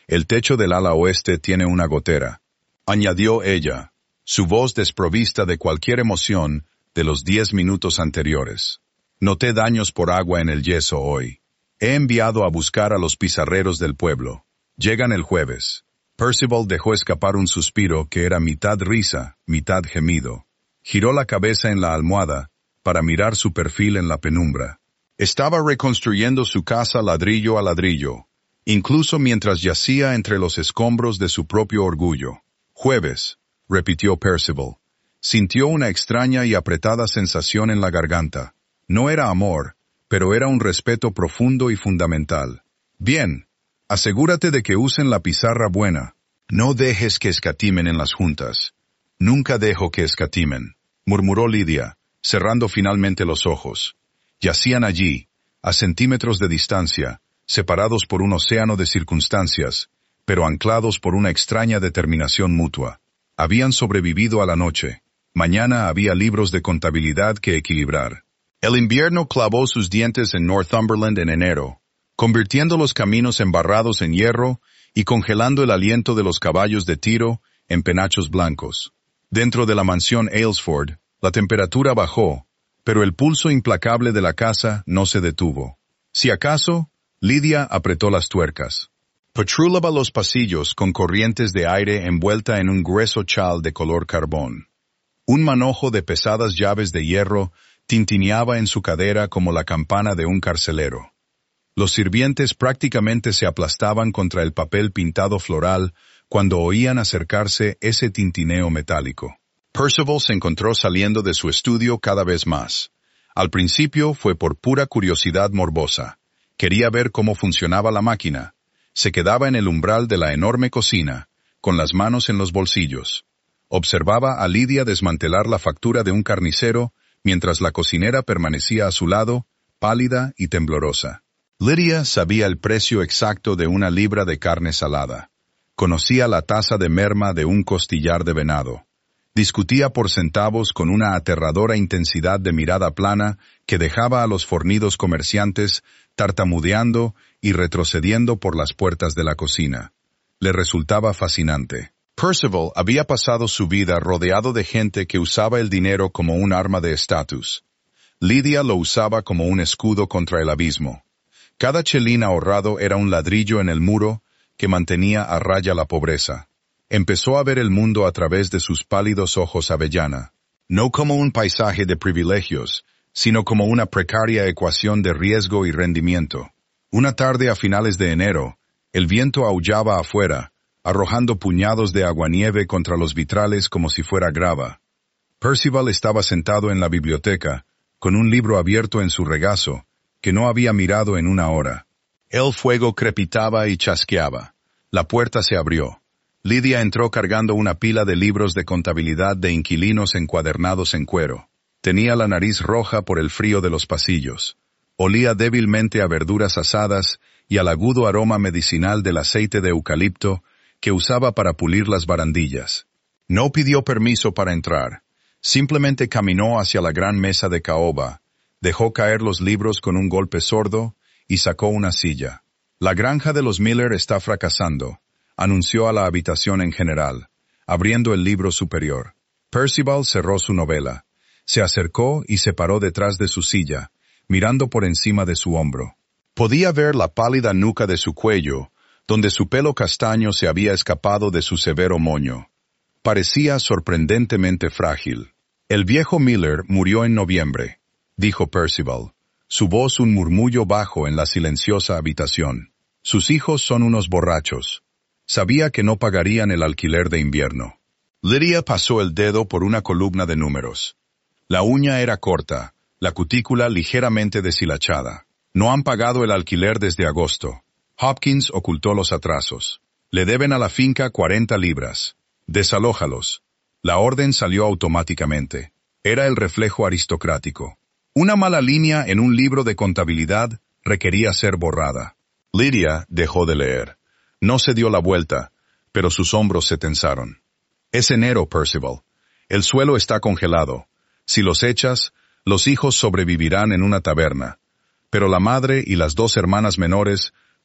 El techo del ala oeste tiene una gotera, añadió ella, su voz desprovista de cualquier emoción de los 10 minutos anteriores. Noté daños por agua en el yeso hoy. He enviado a buscar a los pizarreros del pueblo. Llegan el jueves. Percival dejó escapar un suspiro que era mitad risa, mitad gemido. Giró la cabeza en la almohada para mirar su perfil en la penumbra. Estaba reconstruyendo su casa ladrillo a ladrillo, incluso mientras yacía entre los escombros de su propio orgullo. Jueves, repitió Percival. Sintió una extraña y apretada sensación en la garganta. No era amor, pero era un respeto profundo y fundamental. Bien, asegúrate de que usen la pizarra buena. No dejes que escatimen en las juntas. Nunca dejo que escatimen, murmuró Lydia, cerrando finalmente los ojos. Yacían allí, a centímetros de distancia, separados por un océano de circunstancias, pero anclados por una extraña determinación mutua. Habían sobrevivido a la noche. Mañana había libros de contabilidad que equilibrar. El invierno clavó sus dientes en Northumberland en enero, convirtiendo los caminos embarrados en hierro y congelando el aliento de los caballos de tiro en penachos blancos. Dentro de la mansión Aylesford, la temperatura bajó, pero el pulso implacable de la casa no se detuvo. Si acaso, Lydia apretó las tuercas. Patrulaba los pasillos con corrientes de aire envuelta en un grueso chal de color carbón. Un manojo de pesadas llaves de hierro tintineaba en su cadera como la campana de un carcelero. Los sirvientes prácticamente se aplastaban contra el papel pintado floral cuando oían acercarse ese tintineo metálico. Percival se encontró saliendo de su estudio cada vez más. Al principio fue por pura curiosidad morbosa. Quería ver cómo funcionaba la máquina. Se quedaba en el umbral de la enorme cocina, con las manos en los bolsillos. Observaba a Lydia desmantelar la factura de un carnicero, mientras la cocinera permanecía a su lado, pálida y temblorosa. Lydia sabía el precio exacto de una libra de carne salada. Conocía la tasa de merma de un costillar de venado. Discutía por centavos con una aterradora intensidad de mirada plana que dejaba a los fornidos comerciantes tartamudeando y retrocediendo por las puertas de la cocina. Le resultaba fascinante. Percival había pasado su vida rodeado de gente que usaba el dinero como un arma de estatus. Lydia lo usaba como un escudo contra el abismo. Cada chelín ahorrado era un ladrillo en el muro que mantenía a raya la pobreza. Empezó a ver el mundo a través de sus pálidos ojos avellana, no como un paisaje de privilegios, sino como una precaria ecuación de riesgo y rendimiento. Una tarde a finales de enero, el viento aullaba afuera, arrojando puñados de aguanieve contra los vitrales como si fuera grava. Percival estaba sentado en la biblioteca, con un libro abierto en su regazo, que no había mirado en una hora. El fuego crepitaba y chasqueaba. La puerta se abrió. Lydia entró cargando una pila de libros de contabilidad de inquilinos encuadernados en cuero. Tenía la nariz roja por el frío de los pasillos. Olía débilmente a verduras asadas y al agudo aroma medicinal del aceite de eucalipto que usaba para pulir las barandillas. No pidió permiso para entrar. Simplemente caminó hacia la gran mesa de caoba, dejó caer los libros con un golpe sordo y sacó una silla. La granja de los Miller está fracasando, anunció a la habitación en general, abriendo el libro superior. Percival cerró su novela. Se acercó y se paró detrás de su silla, mirando por encima de su hombro. Podía ver la pálida nuca de su cuello, donde su pelo castaño se había escapado de su severo moño. Parecía sorprendentemente frágil. El viejo Miller murió en noviembre, dijo Percival, su voz un murmullo bajo en la silenciosa habitación. Sus hijos son unos borrachos. Sabía que no pagarían el alquiler de invierno. Lydia pasó el dedo por una columna de números. La uña era corta, la cutícula ligeramente deshilachada. No han pagado el alquiler desde agosto. Hopkins ocultó los atrasos. Le deben a la finca 40 libras. Desalójalos. La orden salió automáticamente. Era el reflejo aristocrático. Una mala línea en un libro de contabilidad requería ser borrada. Lydia dejó de leer. No se dio la vuelta, pero sus hombros se tensaron. Es enero, Percival. El suelo está congelado. Si los echas, los hijos sobrevivirán en una taberna. Pero la madre y las 2 hermanas menores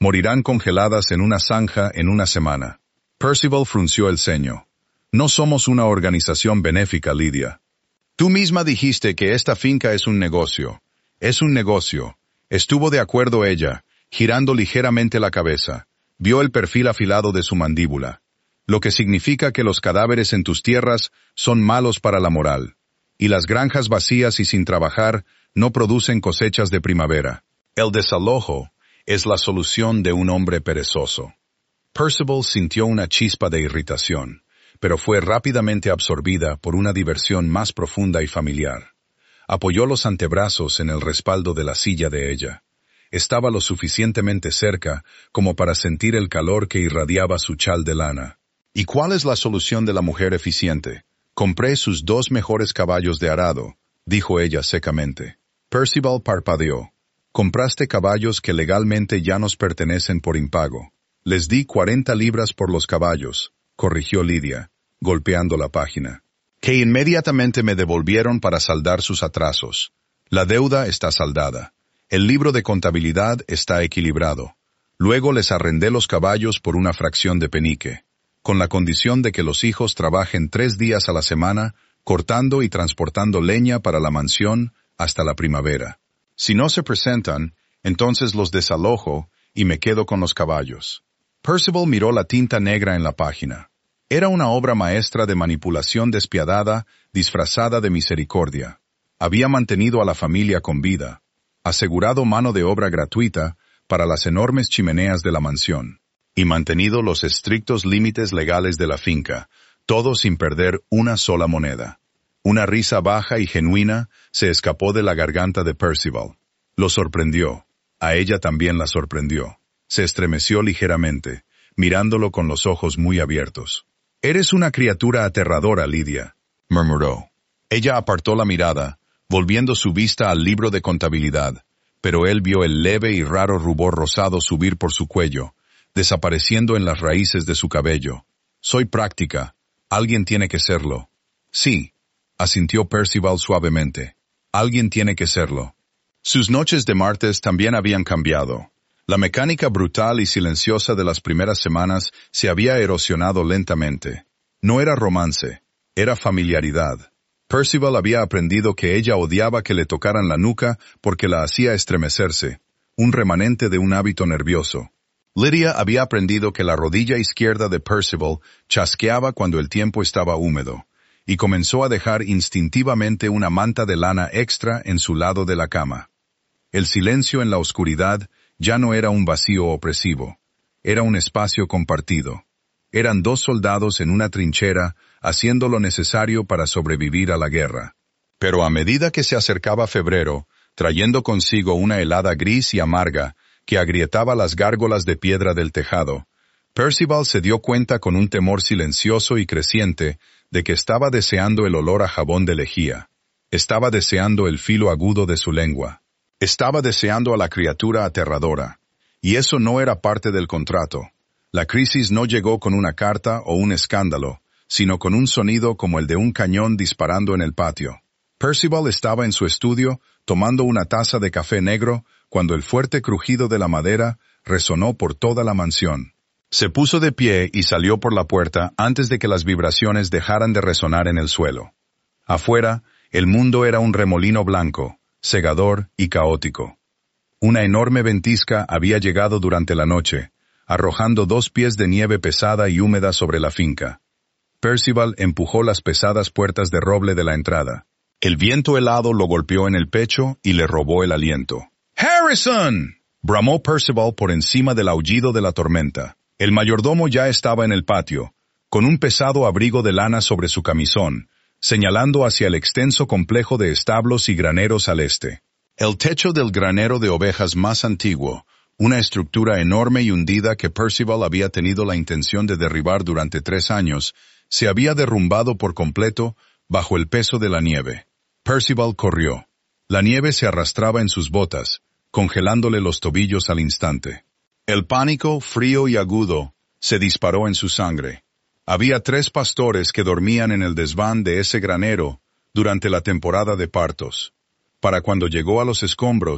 Morirán congeladas en una zanja en una semana. Percival frunció el ceño. No somos una organización benéfica, Lydia. Tú misma dijiste que esta finca es un negocio. Es un negocio. Estuvo de acuerdo ella, girando ligeramente la cabeza. Vio el perfil afilado de su mandíbula. Lo que significa que los cadáveres en tus tierras son malos para la moral. Y las granjas vacías y sin trabajar no producen cosechas de primavera. El desalojo es la solución de un hombre perezoso. Percival sintió una chispa de irritación, pero fue rápidamente absorbida por una diversión más profunda y familiar. Apoyó los antebrazos en el respaldo de la silla de ella. Estaba lo suficientemente cerca como para sentir el calor que irradiaba su chal de lana. ¿Y cuál es la solución de la mujer eficiente? Compré sus 2 mejores caballos de arado, dijo ella secamente. Percival parpadeó. Compraste caballos que legalmente ya nos pertenecen por impago. Les di 40 libras por los caballos, corrigió Lydia, golpeando la página. Que inmediatamente me devolvieron para saldar sus atrasos. La deuda está saldada. El libro de contabilidad está equilibrado. Luego les arrendé los caballos por una fracción de penique, con la condición de que los hijos trabajen 3 días a la semana, cortando y transportando leña para la mansión hasta la primavera. Si no se presentan, entonces los desalojo y me quedo con los caballos. Percival miró la tinta negra en la página. Era una obra maestra de manipulación despiadada, disfrazada de misericordia. Había mantenido a la familia con vida, asegurado mano de obra gratuita para las enormes chimeneas de la mansión, y mantenido los estrictos límites legales de la finca, todo sin perder una sola moneda. Una risa baja y genuina se escapó de la garganta de Percival. Lo sorprendió. A ella también la sorprendió. Se estremeció ligeramente, mirándolo con los ojos muy abiertos. «Eres una criatura aterradora, Lydia», murmuró. Ella apartó la mirada, volviendo su vista al libro de contabilidad, pero él vio el leve y raro rubor rosado subir por su cuello, desapareciendo en las raíces de su cabello. «Soy práctica. Alguien tiene que serlo». «Sí», asintió Percival suavemente. «Alguien tiene que serlo». Sus noches de martes también habían cambiado. La mecánica brutal y silenciosa de las primeras semanas se había erosionado lentamente. No era romance, era familiaridad. Percival había aprendido que ella odiaba que le tocaran la nuca porque la hacía estremecerse, un remanente de un hábito nervioso. Lydia había aprendido que la rodilla izquierda de Percival chasqueaba cuando el tiempo estaba húmedo, y comenzó a dejar instintivamente una manta de lana extra en su lado de la cama. El silencio en la oscuridad ya no era un vacío opresivo, era un espacio compartido. Eran 2 soldados en una trinchera haciendo lo necesario para sobrevivir a la guerra. Pero a medida que se acercaba febrero, trayendo consigo una helada gris y amarga que agrietaba las gárgolas de piedra del tejado, Percival se dio cuenta con un temor silencioso y creciente de que estaba deseando el olor a jabón de lejía. Estaba deseando el filo agudo de su lengua. Estaba deseando a la criatura aterradora. Y eso no era parte del contrato. La crisis no llegó con una carta o un escándalo, sino con un sonido como el de un cañón disparando en el patio. Percival estaba en su estudio, tomando una taza de café negro, cuando el fuerte crujido de la madera resonó por toda la mansión. Se puso de pie y salió por la puerta antes de que las vibraciones dejaran de resonar en el suelo. Afuera, el mundo era un remolino blanco, cegador y caótico. Una enorme ventisca había llegado durante la noche, arrojando 2 pies de nieve pesada y húmeda sobre la finca. Percival empujó las pesadas puertas de roble de la entrada. El viento helado lo golpeó en el pecho y le robó el aliento. «¡Harrison!», bramó Percival por encima del aullido de la tormenta. El mayordomo ya estaba en el patio, con un pesado abrigo de lana sobre su camisón, señalando hacia el extenso complejo de establos y graneros al este. El techo del granero de ovejas más antiguo, una estructura enorme y hundida que Percival había tenido la intención de derribar durante 3 años, se había derrumbado por completo bajo el peso de la nieve. Percival corrió. La nieve se arrastraba en sus botas, congelándole los tobillos al instante. El pánico, frío y agudo, se disparó en su sangre. Había 3 pastores que dormían en el desván de ese granero durante la temporada de partos. Para cuando llegó a los escombros,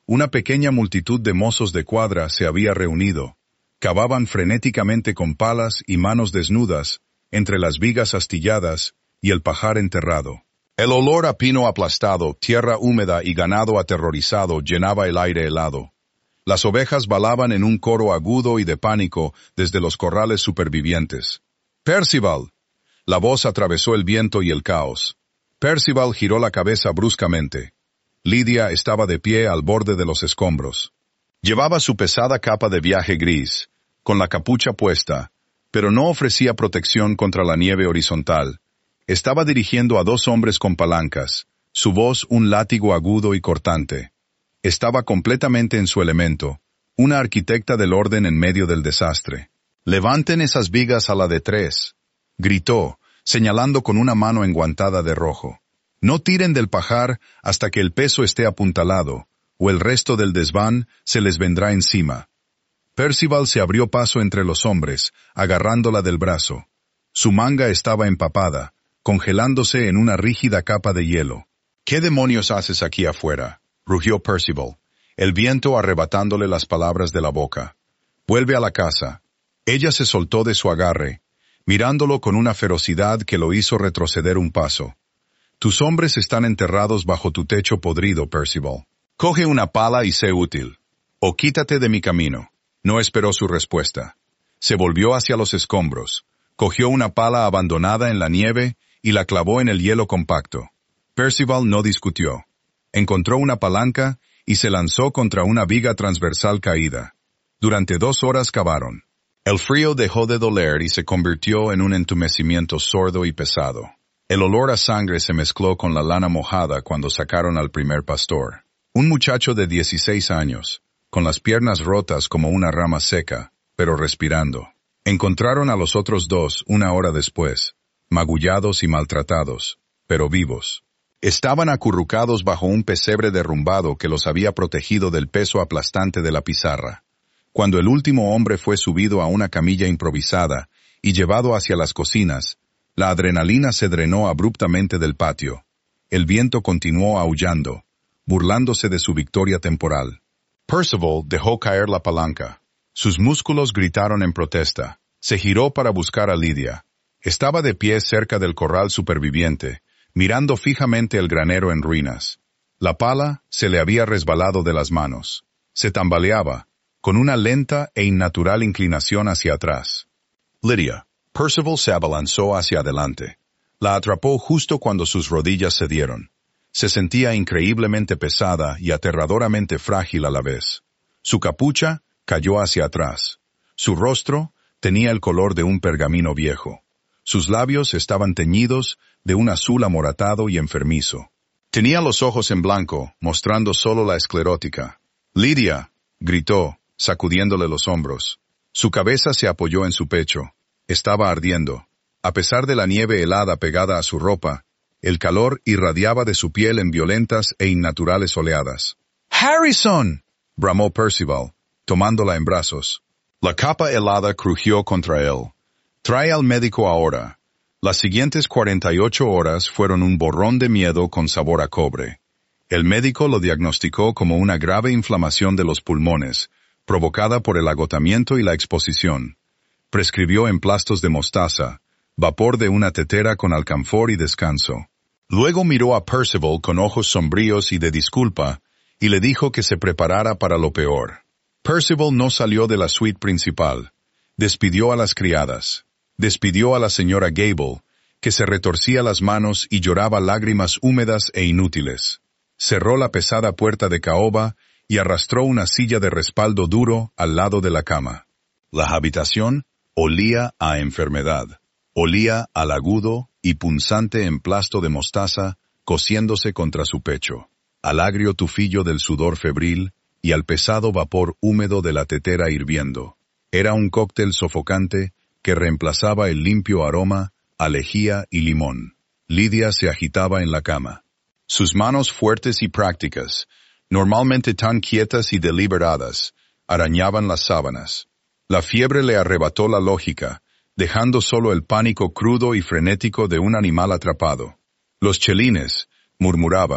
Una pequeña multitud de mozos de cuadra se había reunido. Cavaban frenéticamente con palas y manos desnudas, entre las vigas astilladas y el pajar enterrado. El olor a pino aplastado, tierra húmeda y ganado aterrorizado llenaba el aire helado. Las ovejas balaban en un coro agudo y de pánico desde los corrales supervivientes. ¡Percival! La voz atravesó el viento y el caos. Percival giró la cabeza bruscamente. Lydia estaba de pie al borde de los escombros. Llevaba su pesada capa de viaje gris, con la capucha puesta, pero no ofrecía protección contra la nieve horizontal. Estaba dirigiendo a dos hombres con palancas, su voz un látigo agudo y cortante. Estaba completamente en su elemento, una arquitecta del orden en medio del desastre. «Levanten esas vigas a la de 3», gritó, señalando con una mano enguantada de rojo. «No tiren del pajar hasta que el peso esté apuntalado, o el resto del desván se les vendrá encima». Percival se abrió paso entre los hombres, agarrándola del brazo. Su manga estaba empapada, congelándose en una rígida capa de hielo. «¿Qué demonios haces aquí afuera?», rugió Percival, el viento arrebatándole las palabras de la boca. «Vuelve a la casa». Ella se soltó de su agarre, mirándolo con una ferocidad que lo hizo retroceder un paso. «Tus hombres están enterrados bajo tu techo podrido, Percival. Coge una pala y sé útil. O quítate de mi camino». No esperó su respuesta. Se volvió hacia los escombros, cogió una pala abandonada en la nieve y la clavó en el hielo compacto. Percival no discutió. Encontró una palanca y se lanzó contra una viga transversal caída. Durante 2 horas cavaron. El frío dejó de doler y se convirtió en un entumecimiento sordo y pesado. El olor a sangre se mezcló con la lana mojada cuando sacaron al primer pastor. Un muchacho de 16 años, con las piernas rotas como una rama seca, pero respirando. Encontraron a los otros 2 1 hora después, magullados y maltratados, pero vivos. Estaban acurrucados bajo un pesebre derrumbado que los había protegido del peso aplastante de la pizarra. Cuando el último hombre fue subido a una camilla improvisada y llevado hacia las cocinas, la adrenalina se drenó abruptamente del patio. El viento continuó aullando, burlándose de su victoria temporal. Percival dejó caer la palanca. Sus músculos gritaron en protesta. Se giró para buscar a Lydia. Estaba de pie cerca del corral superviviente, mirando fijamente el granero en ruinas. La pala se le había resbalado de las manos. Se tambaleaba, con una lenta e innatural inclinación hacia atrás. «Lydia». Percival se abalanzó hacia adelante. La atrapó justo cuando sus rodillas cedieron. Se sentía increíblemente pesada y aterradoramente frágil a la vez. Su capucha cayó hacia atrás. Su rostro tenía el color de un pergamino viejo. Sus labios estaban teñidos de un azul amoratado y enfermizo. Tenía los ojos en blanco, mostrando solo la esclerótica. «Lydia», gritó, sacudiéndole los hombros. Su cabeza se apoyó en su pecho. Estaba ardiendo. A pesar de la nieve helada pegada a su ropa, el calor irradiaba de su piel en violentas e innaturales oleadas. «¡Harrison!», bramó Percival, tomándola en brazos. La capa helada crujió contra él. «Trae al médico ahora». Las siguientes 48 horas fueron un borrón de miedo con sabor a cobre. El médico lo diagnosticó como una grave inflamación de los pulmones, provocada por el agotamiento y la exposición. Prescribió emplastos de mostaza, vapor de una tetera con alcanfor y descanso. Luego miró a Percival con ojos sombríos y de disculpa, y le dijo que se preparara para lo peor. Percival no salió de la suite principal. Despidió a las criadas. Despidió a la señora Gable, que se retorcía las manos y lloraba lágrimas húmedas e inútiles. Cerró la pesada puerta de caoba y arrastró una silla de respaldo duro al lado de la cama. La habitación olía a enfermedad. Olía al agudo y punzante emplasto de mostaza cociéndose contra su pecho, al agrio tufillo del sudor febril y al pesado vapor húmedo de la tetera hirviendo. Era un cóctel sofocante que reemplazaba el limpio aroma a lejía y limón. Lydia se agitaba en la cama. Sus manos fuertes y prácticas, normalmente tan quietas y deliberadas, arañaban las sábanas. La fiebre le arrebató la lógica, dejando solo el pánico crudo y frenético de un animal atrapado. «Los chelines», murmuraba,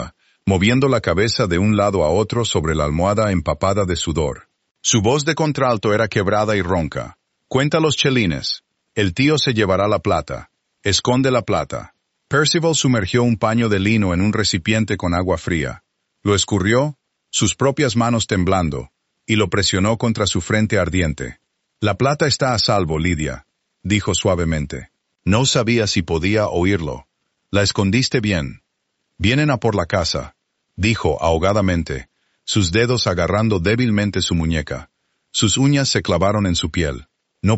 moviendo la cabeza de un lado a otro sobre la almohada empapada de sudor. Su voz de contralto era quebrada y ronca. «Cuenta los chelines. El tío se llevará la plata. Esconde la plata». Percival sumergió un paño de lino en un recipiente con agua fría. Lo escurrió, sus propias manos temblando, y lo presionó contra su frente ardiente. «La plata está a salvo, Lydia», dijo suavemente. No sabía si podía oírlo. «La escondiste bien». «Vienen a por la casa», dijo ahogadamente, sus dedos agarrando débilmente su muñeca. Sus uñas se clavaron en su piel. «No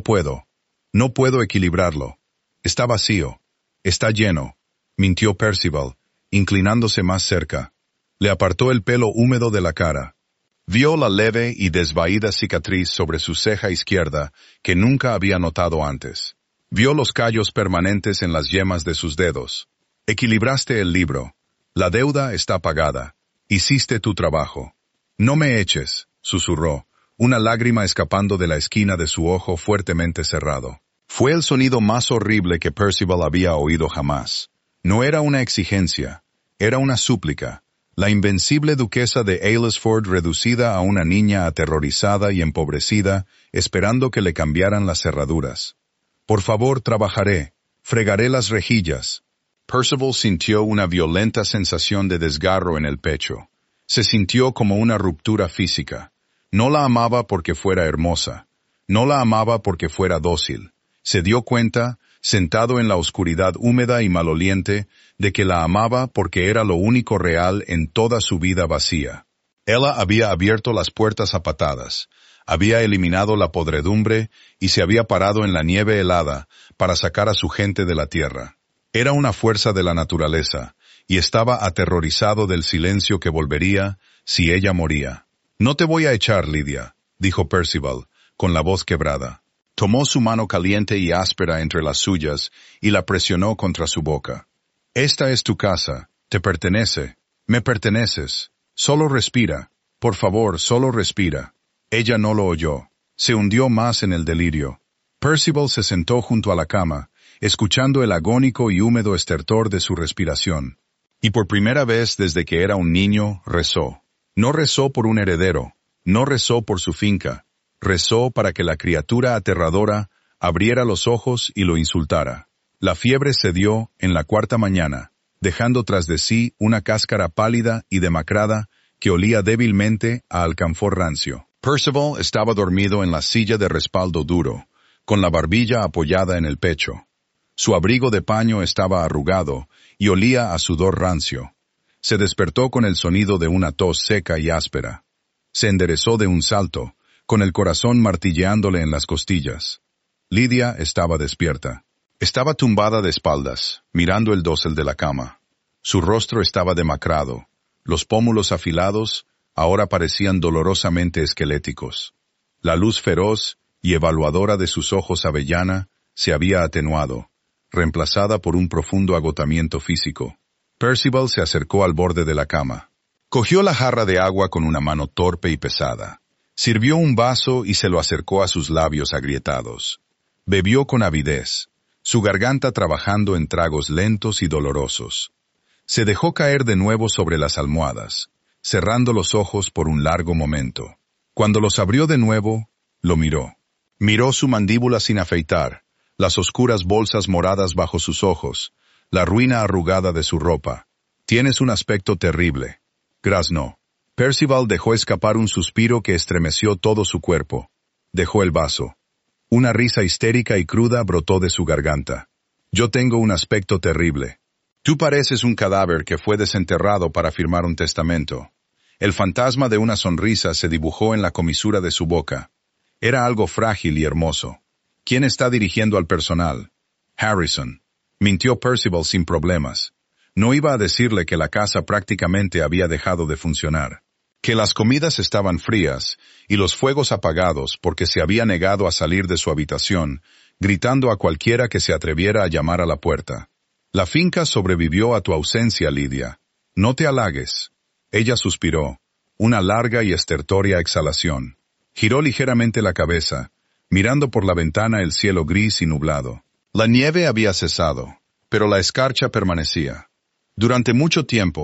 puedo equilibrarlo. Está vacío. Está lleno», mintió Percival, inclinándose más cerca. Le apartó el pelo húmedo de la cara. Vio la leve y desvaída cicatriz sobre su ceja izquierda que nunca había notado antes. Vio los callos permanentes en las yemas de sus dedos. «Equilibraste el libro. La deuda está pagada. Hiciste tu trabajo». «No me eches», susurró, una lágrima escapando de la esquina de su ojo fuertemente cerrado. Fue el sonido más horrible que Percival había oído jamás. No era una exigencia, era una súplica. La invencible duquesa de Aylesford reducida a una niña aterrorizada y empobrecida, esperando que le cambiaran las cerraduras. «Por favor, trabajaré. Fregaré las rejillas». Percival sintió una violenta sensación de desgarro en el pecho. Se sintió como una ruptura física. No la amaba porque fuera hermosa. No la amaba porque fuera dócil. Se dio cuenta, sentado en la oscuridad húmeda y maloliente, de que la amaba porque era lo único real en toda su vida vacía. Ella había abierto las puertas a patadas, había eliminado la podredumbre y se había parado en la nieve helada para sacar a su gente de la tierra. Era una fuerza de la naturaleza, y estaba aterrorizado del silencio que volvería si ella moría. «No te voy a echar, Lydia», dijo Percival, con la voz quebrada. Tomó su mano caliente y áspera entre las suyas y la presionó contra su boca. «Esta es tu casa, te pertenece, me perteneces. Solo respira, por favor, solo respira». Ella no lo oyó. Se hundió más en el delirio. Percival se sentó junto a la cama, escuchando el agónico y húmedo estertor de su respiración. Y por primera vez desde que era un niño, rezó. No rezó por un heredero, no rezó por su finca, rezó para que la criatura aterradora abriera los ojos y lo insultara. La fiebre cedió en la cuarta mañana, dejando tras de sí una cáscara pálida y demacrada que olía débilmente a alcanfor rancio. Percival estaba dormido en la silla de respaldo duro, con la barbilla apoyada en el pecho. Su abrigo de paño estaba arrugado y olía a sudor rancio. Se despertó con el sonido de una tos seca y áspera. Se enderezó de un salto, con el corazón martilleándole en las costillas. Lydia estaba despierta. Estaba tumbada de espaldas, mirando el dosel de la cama. Su rostro estaba demacrado. Los pómulos afilados ahora parecían dolorosamente esqueléticos. La luz feroz y evaluadora de sus ojos avellana se había atenuado, reemplazada por un profundo agotamiento físico. Percival se acercó al borde de la cama. Cogió la jarra de agua con una mano torpe y pesada. Sirvió un vaso y se lo acercó a sus labios agrietados. Bebió con avidez, su garganta trabajando en tragos lentos y dolorosos. Se dejó caer de nuevo sobre las almohadas, cerrando los ojos por un largo momento. Cuando los abrió de nuevo, lo miró. Miró su mandíbula sin afeitar, las oscuras bolsas moradas bajo sus ojos, la ruina arrugada de su ropa. «Tienes un aspecto terrible», graznó. Percival dejó escapar un suspiro que estremeció todo su cuerpo. Dejó el vaso. Una risa histérica y cruda brotó de su garganta. «Yo tengo un aspecto terrible. Tú pareces un cadáver que fue desenterrado para firmar un testamento». El fantasma de una sonrisa se dibujó en la comisura de su boca. Era algo frágil y hermoso. «¿Quién está dirigiendo al personal?» «Harrison», mintió Percival sin problemas. No iba a decirle que la casa prácticamente había dejado de funcionar, que las comidas estaban frías y los fuegos apagados porque se había negado a salir de su habitación, gritando a cualquiera que se atreviera a llamar a la puerta. «La finca sobrevivió a tu ausencia, Lydia. No te halagues». Ella suspiró, una larga y estertórea exhalación. Giró ligeramente la cabeza, mirando por la ventana el cielo gris y nublado. La nieve había cesado, pero la escarcha permanecía. Durante mucho tiempo,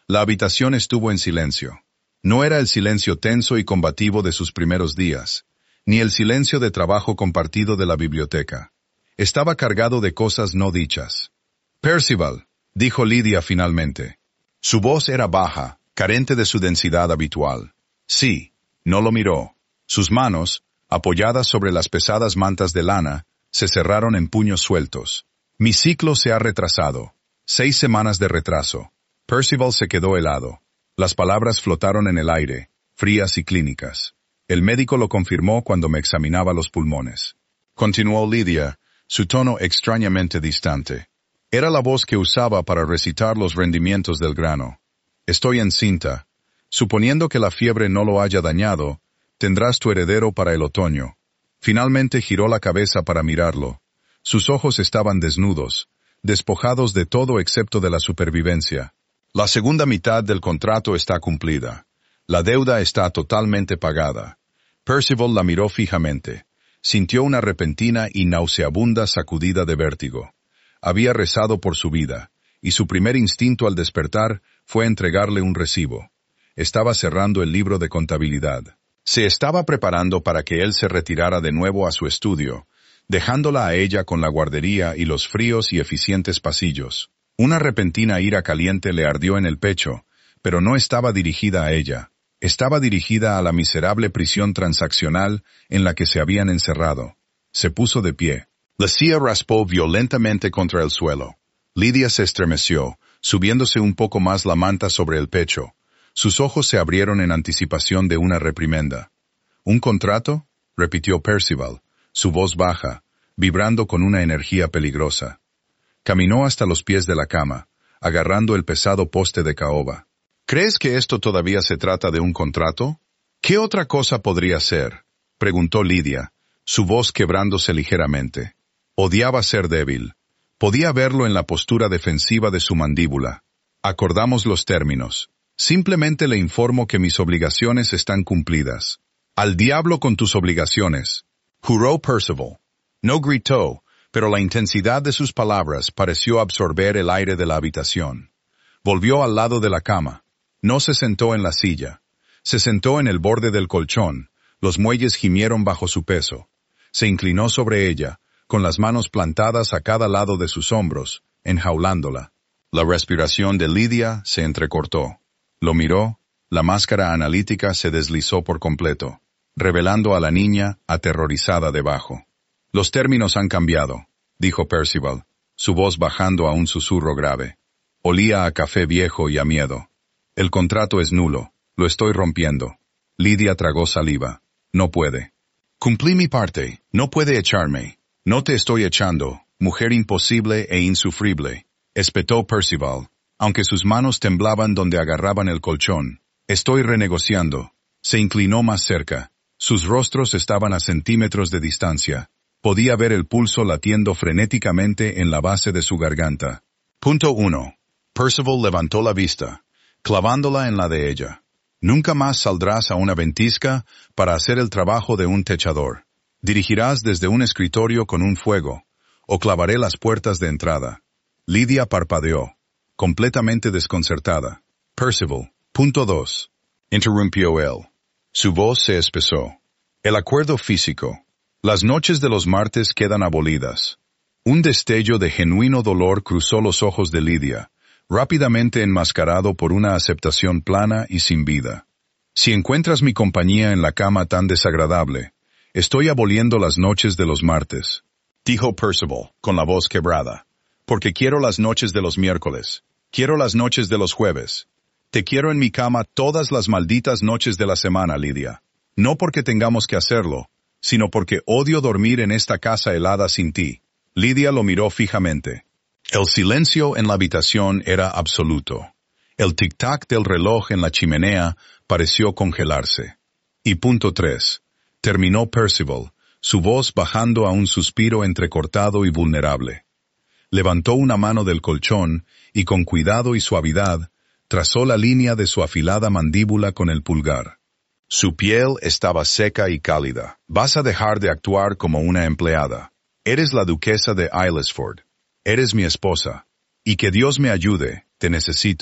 La habitación estuvo en silencio. No era el silencio tenso y combativo de sus primeros días, ni el silencio de trabajo compartido de la biblioteca. Estaba cargado de cosas no dichas. «Percival», dijo Lydia finalmente. Su voz era baja, carente de su densidad habitual. Sí, no lo miró. Sus manos, apoyadas sobre las pesadas mantas de lana, se cerraron en puños sueltos. «Mi ciclo se ha retrasado. 6 semanas de retraso». Percival se quedó helado. Las palabras flotaron en el aire, frías y clínicas. El médico lo confirmó cuando me examinaba los pulmones. Continuó Lydia, su tono extrañamente distante. Era la voz que usaba para recitar los rendimientos del grano. «Estoy encinta. Suponiendo que la fiebre no lo haya dañado, tendrás tu heredero para el otoño». Finalmente giró la cabeza para mirarlo. Sus ojos estaban desnudos, despojados de todo excepto de la supervivencia. «La segunda mitad del contrato está cumplida. La deuda está totalmente pagada». Percival la miró fijamente. Sintió una repentina y nauseabunda sacudida de vértigo. Había rezado por su vida, y su primer instinto al despertar fue entregarle un recibo. Estaba cerrando el libro de contabilidad. Se estaba preparando para que él se retirara de nuevo a su estudio, dejándola a ella con la guardería y los fríos y eficientes pasillos. Una repentina ira caliente le ardió en el pecho, pero no estaba dirigida a ella. Estaba dirigida a la miserable prisión transaccional en la que se habían encerrado. Se puso de pie. La silla raspó violentamente contra el suelo. Lydia se estremeció, subiéndose un poco más la manta sobre el pecho. Sus ojos se abrieron en anticipación de una reprimenda. «¿Un contrato?», repitió Percival, su voz baja, vibrando con una energía peligrosa. Caminó hasta los pies de la cama, agarrando el pesado poste de caoba. «¿Crees que esto todavía se trata de un contrato? ¿Qué otra cosa podría ser?», preguntó Lydia, su voz quebrándose ligeramente. Odiaba ser débil. Podía verlo en la postura defensiva de su mandíbula. «Acordamos los términos. Simplemente le informo que mis obligaciones están cumplidas». «Al diablo con tus obligaciones», juró Percival. No gritó, pero la intensidad de sus palabras pareció absorber el aire de la habitación. Volvió al lado de la cama. No se sentó en la silla. Se sentó en el borde del colchón. Los muelles gimieron bajo su peso. Se inclinó sobre ella, con las manos plantadas a cada lado de sus hombros, enjaulándola. La respiración de Lydia se entrecortó. Lo miró, la máscara analítica se deslizó por completo, revelando a la niña aterrorizada debajo. «Los términos han cambiado», dijo Percival, su voz bajando a un susurro grave. Olía a café viejo y a miedo. «El contrato es nulo. Lo estoy rompiendo». Lydia tragó saliva. «No puede». «Cumplí mi parte. No puede echarme». «No te estoy echando, mujer imposible e insufrible», espetó Percival, aunque sus manos temblaban donde agarraban el colchón. «Estoy renegociando». Se inclinó más cerca. Sus rostros estaban a centímetros de distancia. Podía ver el pulso latiendo frenéticamente en la base de su garganta. Punto 1. Percival levantó la vista, clavándola en la de ella. «Nunca más saldrás a una ventisca para hacer el trabajo de un techador. Dirigirás desde un escritorio con un fuego, o clavaré las puertas de entrada». Lydia parpadeó, completamente desconcertada. «Percival». Punto 2. Interrumpió él. Su voz se espesó. «El acuerdo físico. Las noches de los martes quedan abolidas». Un destello de genuino dolor cruzó los ojos de Lydia, rápidamente enmascarado por una aceptación plana y sin vida. «Si encuentras mi compañía en la cama tan desagradable, estoy aboliendo las noches de los martes», dijo Percival, con la voz quebrada. «Porque quiero las noches de los miércoles. Quiero las noches de los jueves. Te quiero en mi cama todas las malditas noches de la semana, Lydia. No porque tengamos que hacerlo, sino porque odio dormir en esta casa helada sin ti». Lydia lo miró fijamente. El silencio en la habitación era absoluto. El tic-tac del reloj en la chimenea pareció congelarse. Y punto 3. Terminó Percival, su voz bajando a un suspiro entrecortado y vulnerable. Levantó una mano del colchón y con cuidado y suavidad trazó la línea de su afilada mandíbula con el pulgar. Su piel estaba seca y cálida. «Vas a dejar de actuar como una empleada. Eres la duquesa de Aylesford. Eres mi esposa. Y que Dios me ayude, te necesito».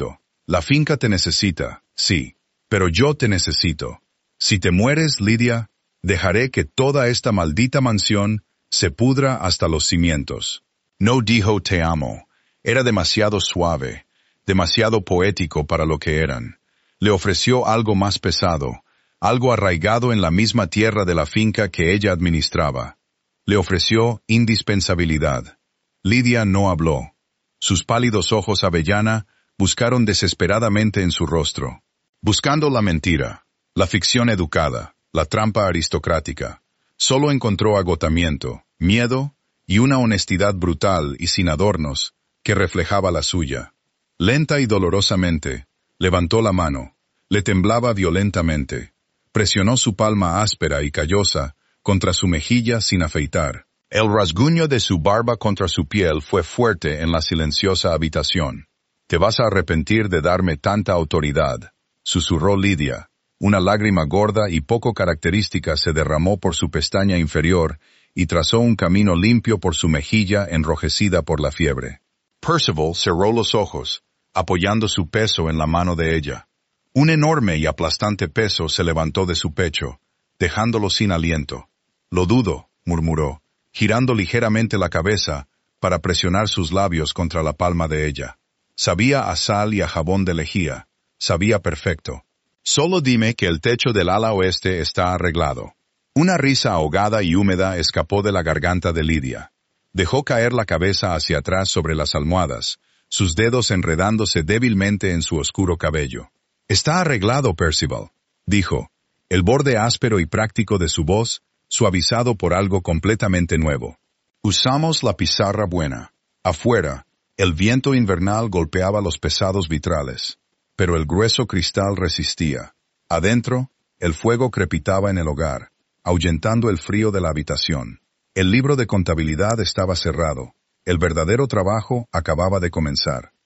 La finca te necesita, sí, pero yo te necesito. Si te mueres, Lydia, dejaré que toda esta maldita mansión se pudra hasta los cimientos. No dijo te amo. Era demasiado suave, demasiado poético para lo que eran. Le ofreció algo más pesado, algo arraigado en la misma tierra de la finca que ella administraba. Le ofreció indispensabilidad. Lydia no habló. Sus pálidos ojos avellana buscaron desesperadamente en su rostro. Buscando la mentira, la ficción educada, la trampa aristocrática, solo encontró agotamiento, miedo y una honestidad brutal y sin adornos que reflejaba la suya. Lenta y dolorosamente, levantó la mano, le temblaba violentamente, presionó su palma áspera y callosa contra su mejilla sin afeitar. El rasguño de su barba contra su piel fue fuerte en la silenciosa habitación. «Te vas a arrepentir de darme tanta autoridad», susurró Lydia. Una lágrima gorda y poco característica se derramó por su pestaña inferior y trazó un camino limpio por su mejilla enrojecida por la fiebre. Percival cerró los ojos, apoyando su peso en la mano de ella. Un enorme y aplastante peso se levantó de su pecho, dejándolo sin aliento. «Lo dudo», murmuró, girando ligeramente la cabeza para presionar sus labios contra la palma de ella. Sabía a sal y a jabón de lejía, sabía perfecto. «Solo dime que el techo del ala oeste está arreglado». Una risa ahogada y húmeda escapó de la garganta de Lydia. Dejó caer la cabeza hacia atrás sobre las almohadas, sus dedos enredándose débilmente en su oscuro cabello. «Está arreglado, Percival», dijo, el borde áspero y práctico de su voz suavizado por algo completamente nuevo. «Usamos la pizarra buena». Afuera, el viento invernal golpeaba los pesados vitrales, pero el grueso cristal resistía. Adentro, el fuego crepitaba en el hogar, ahuyentando el frío de la habitación. El libro de contabilidad estaba cerrado. El verdadero trabajo acababa de comenzar.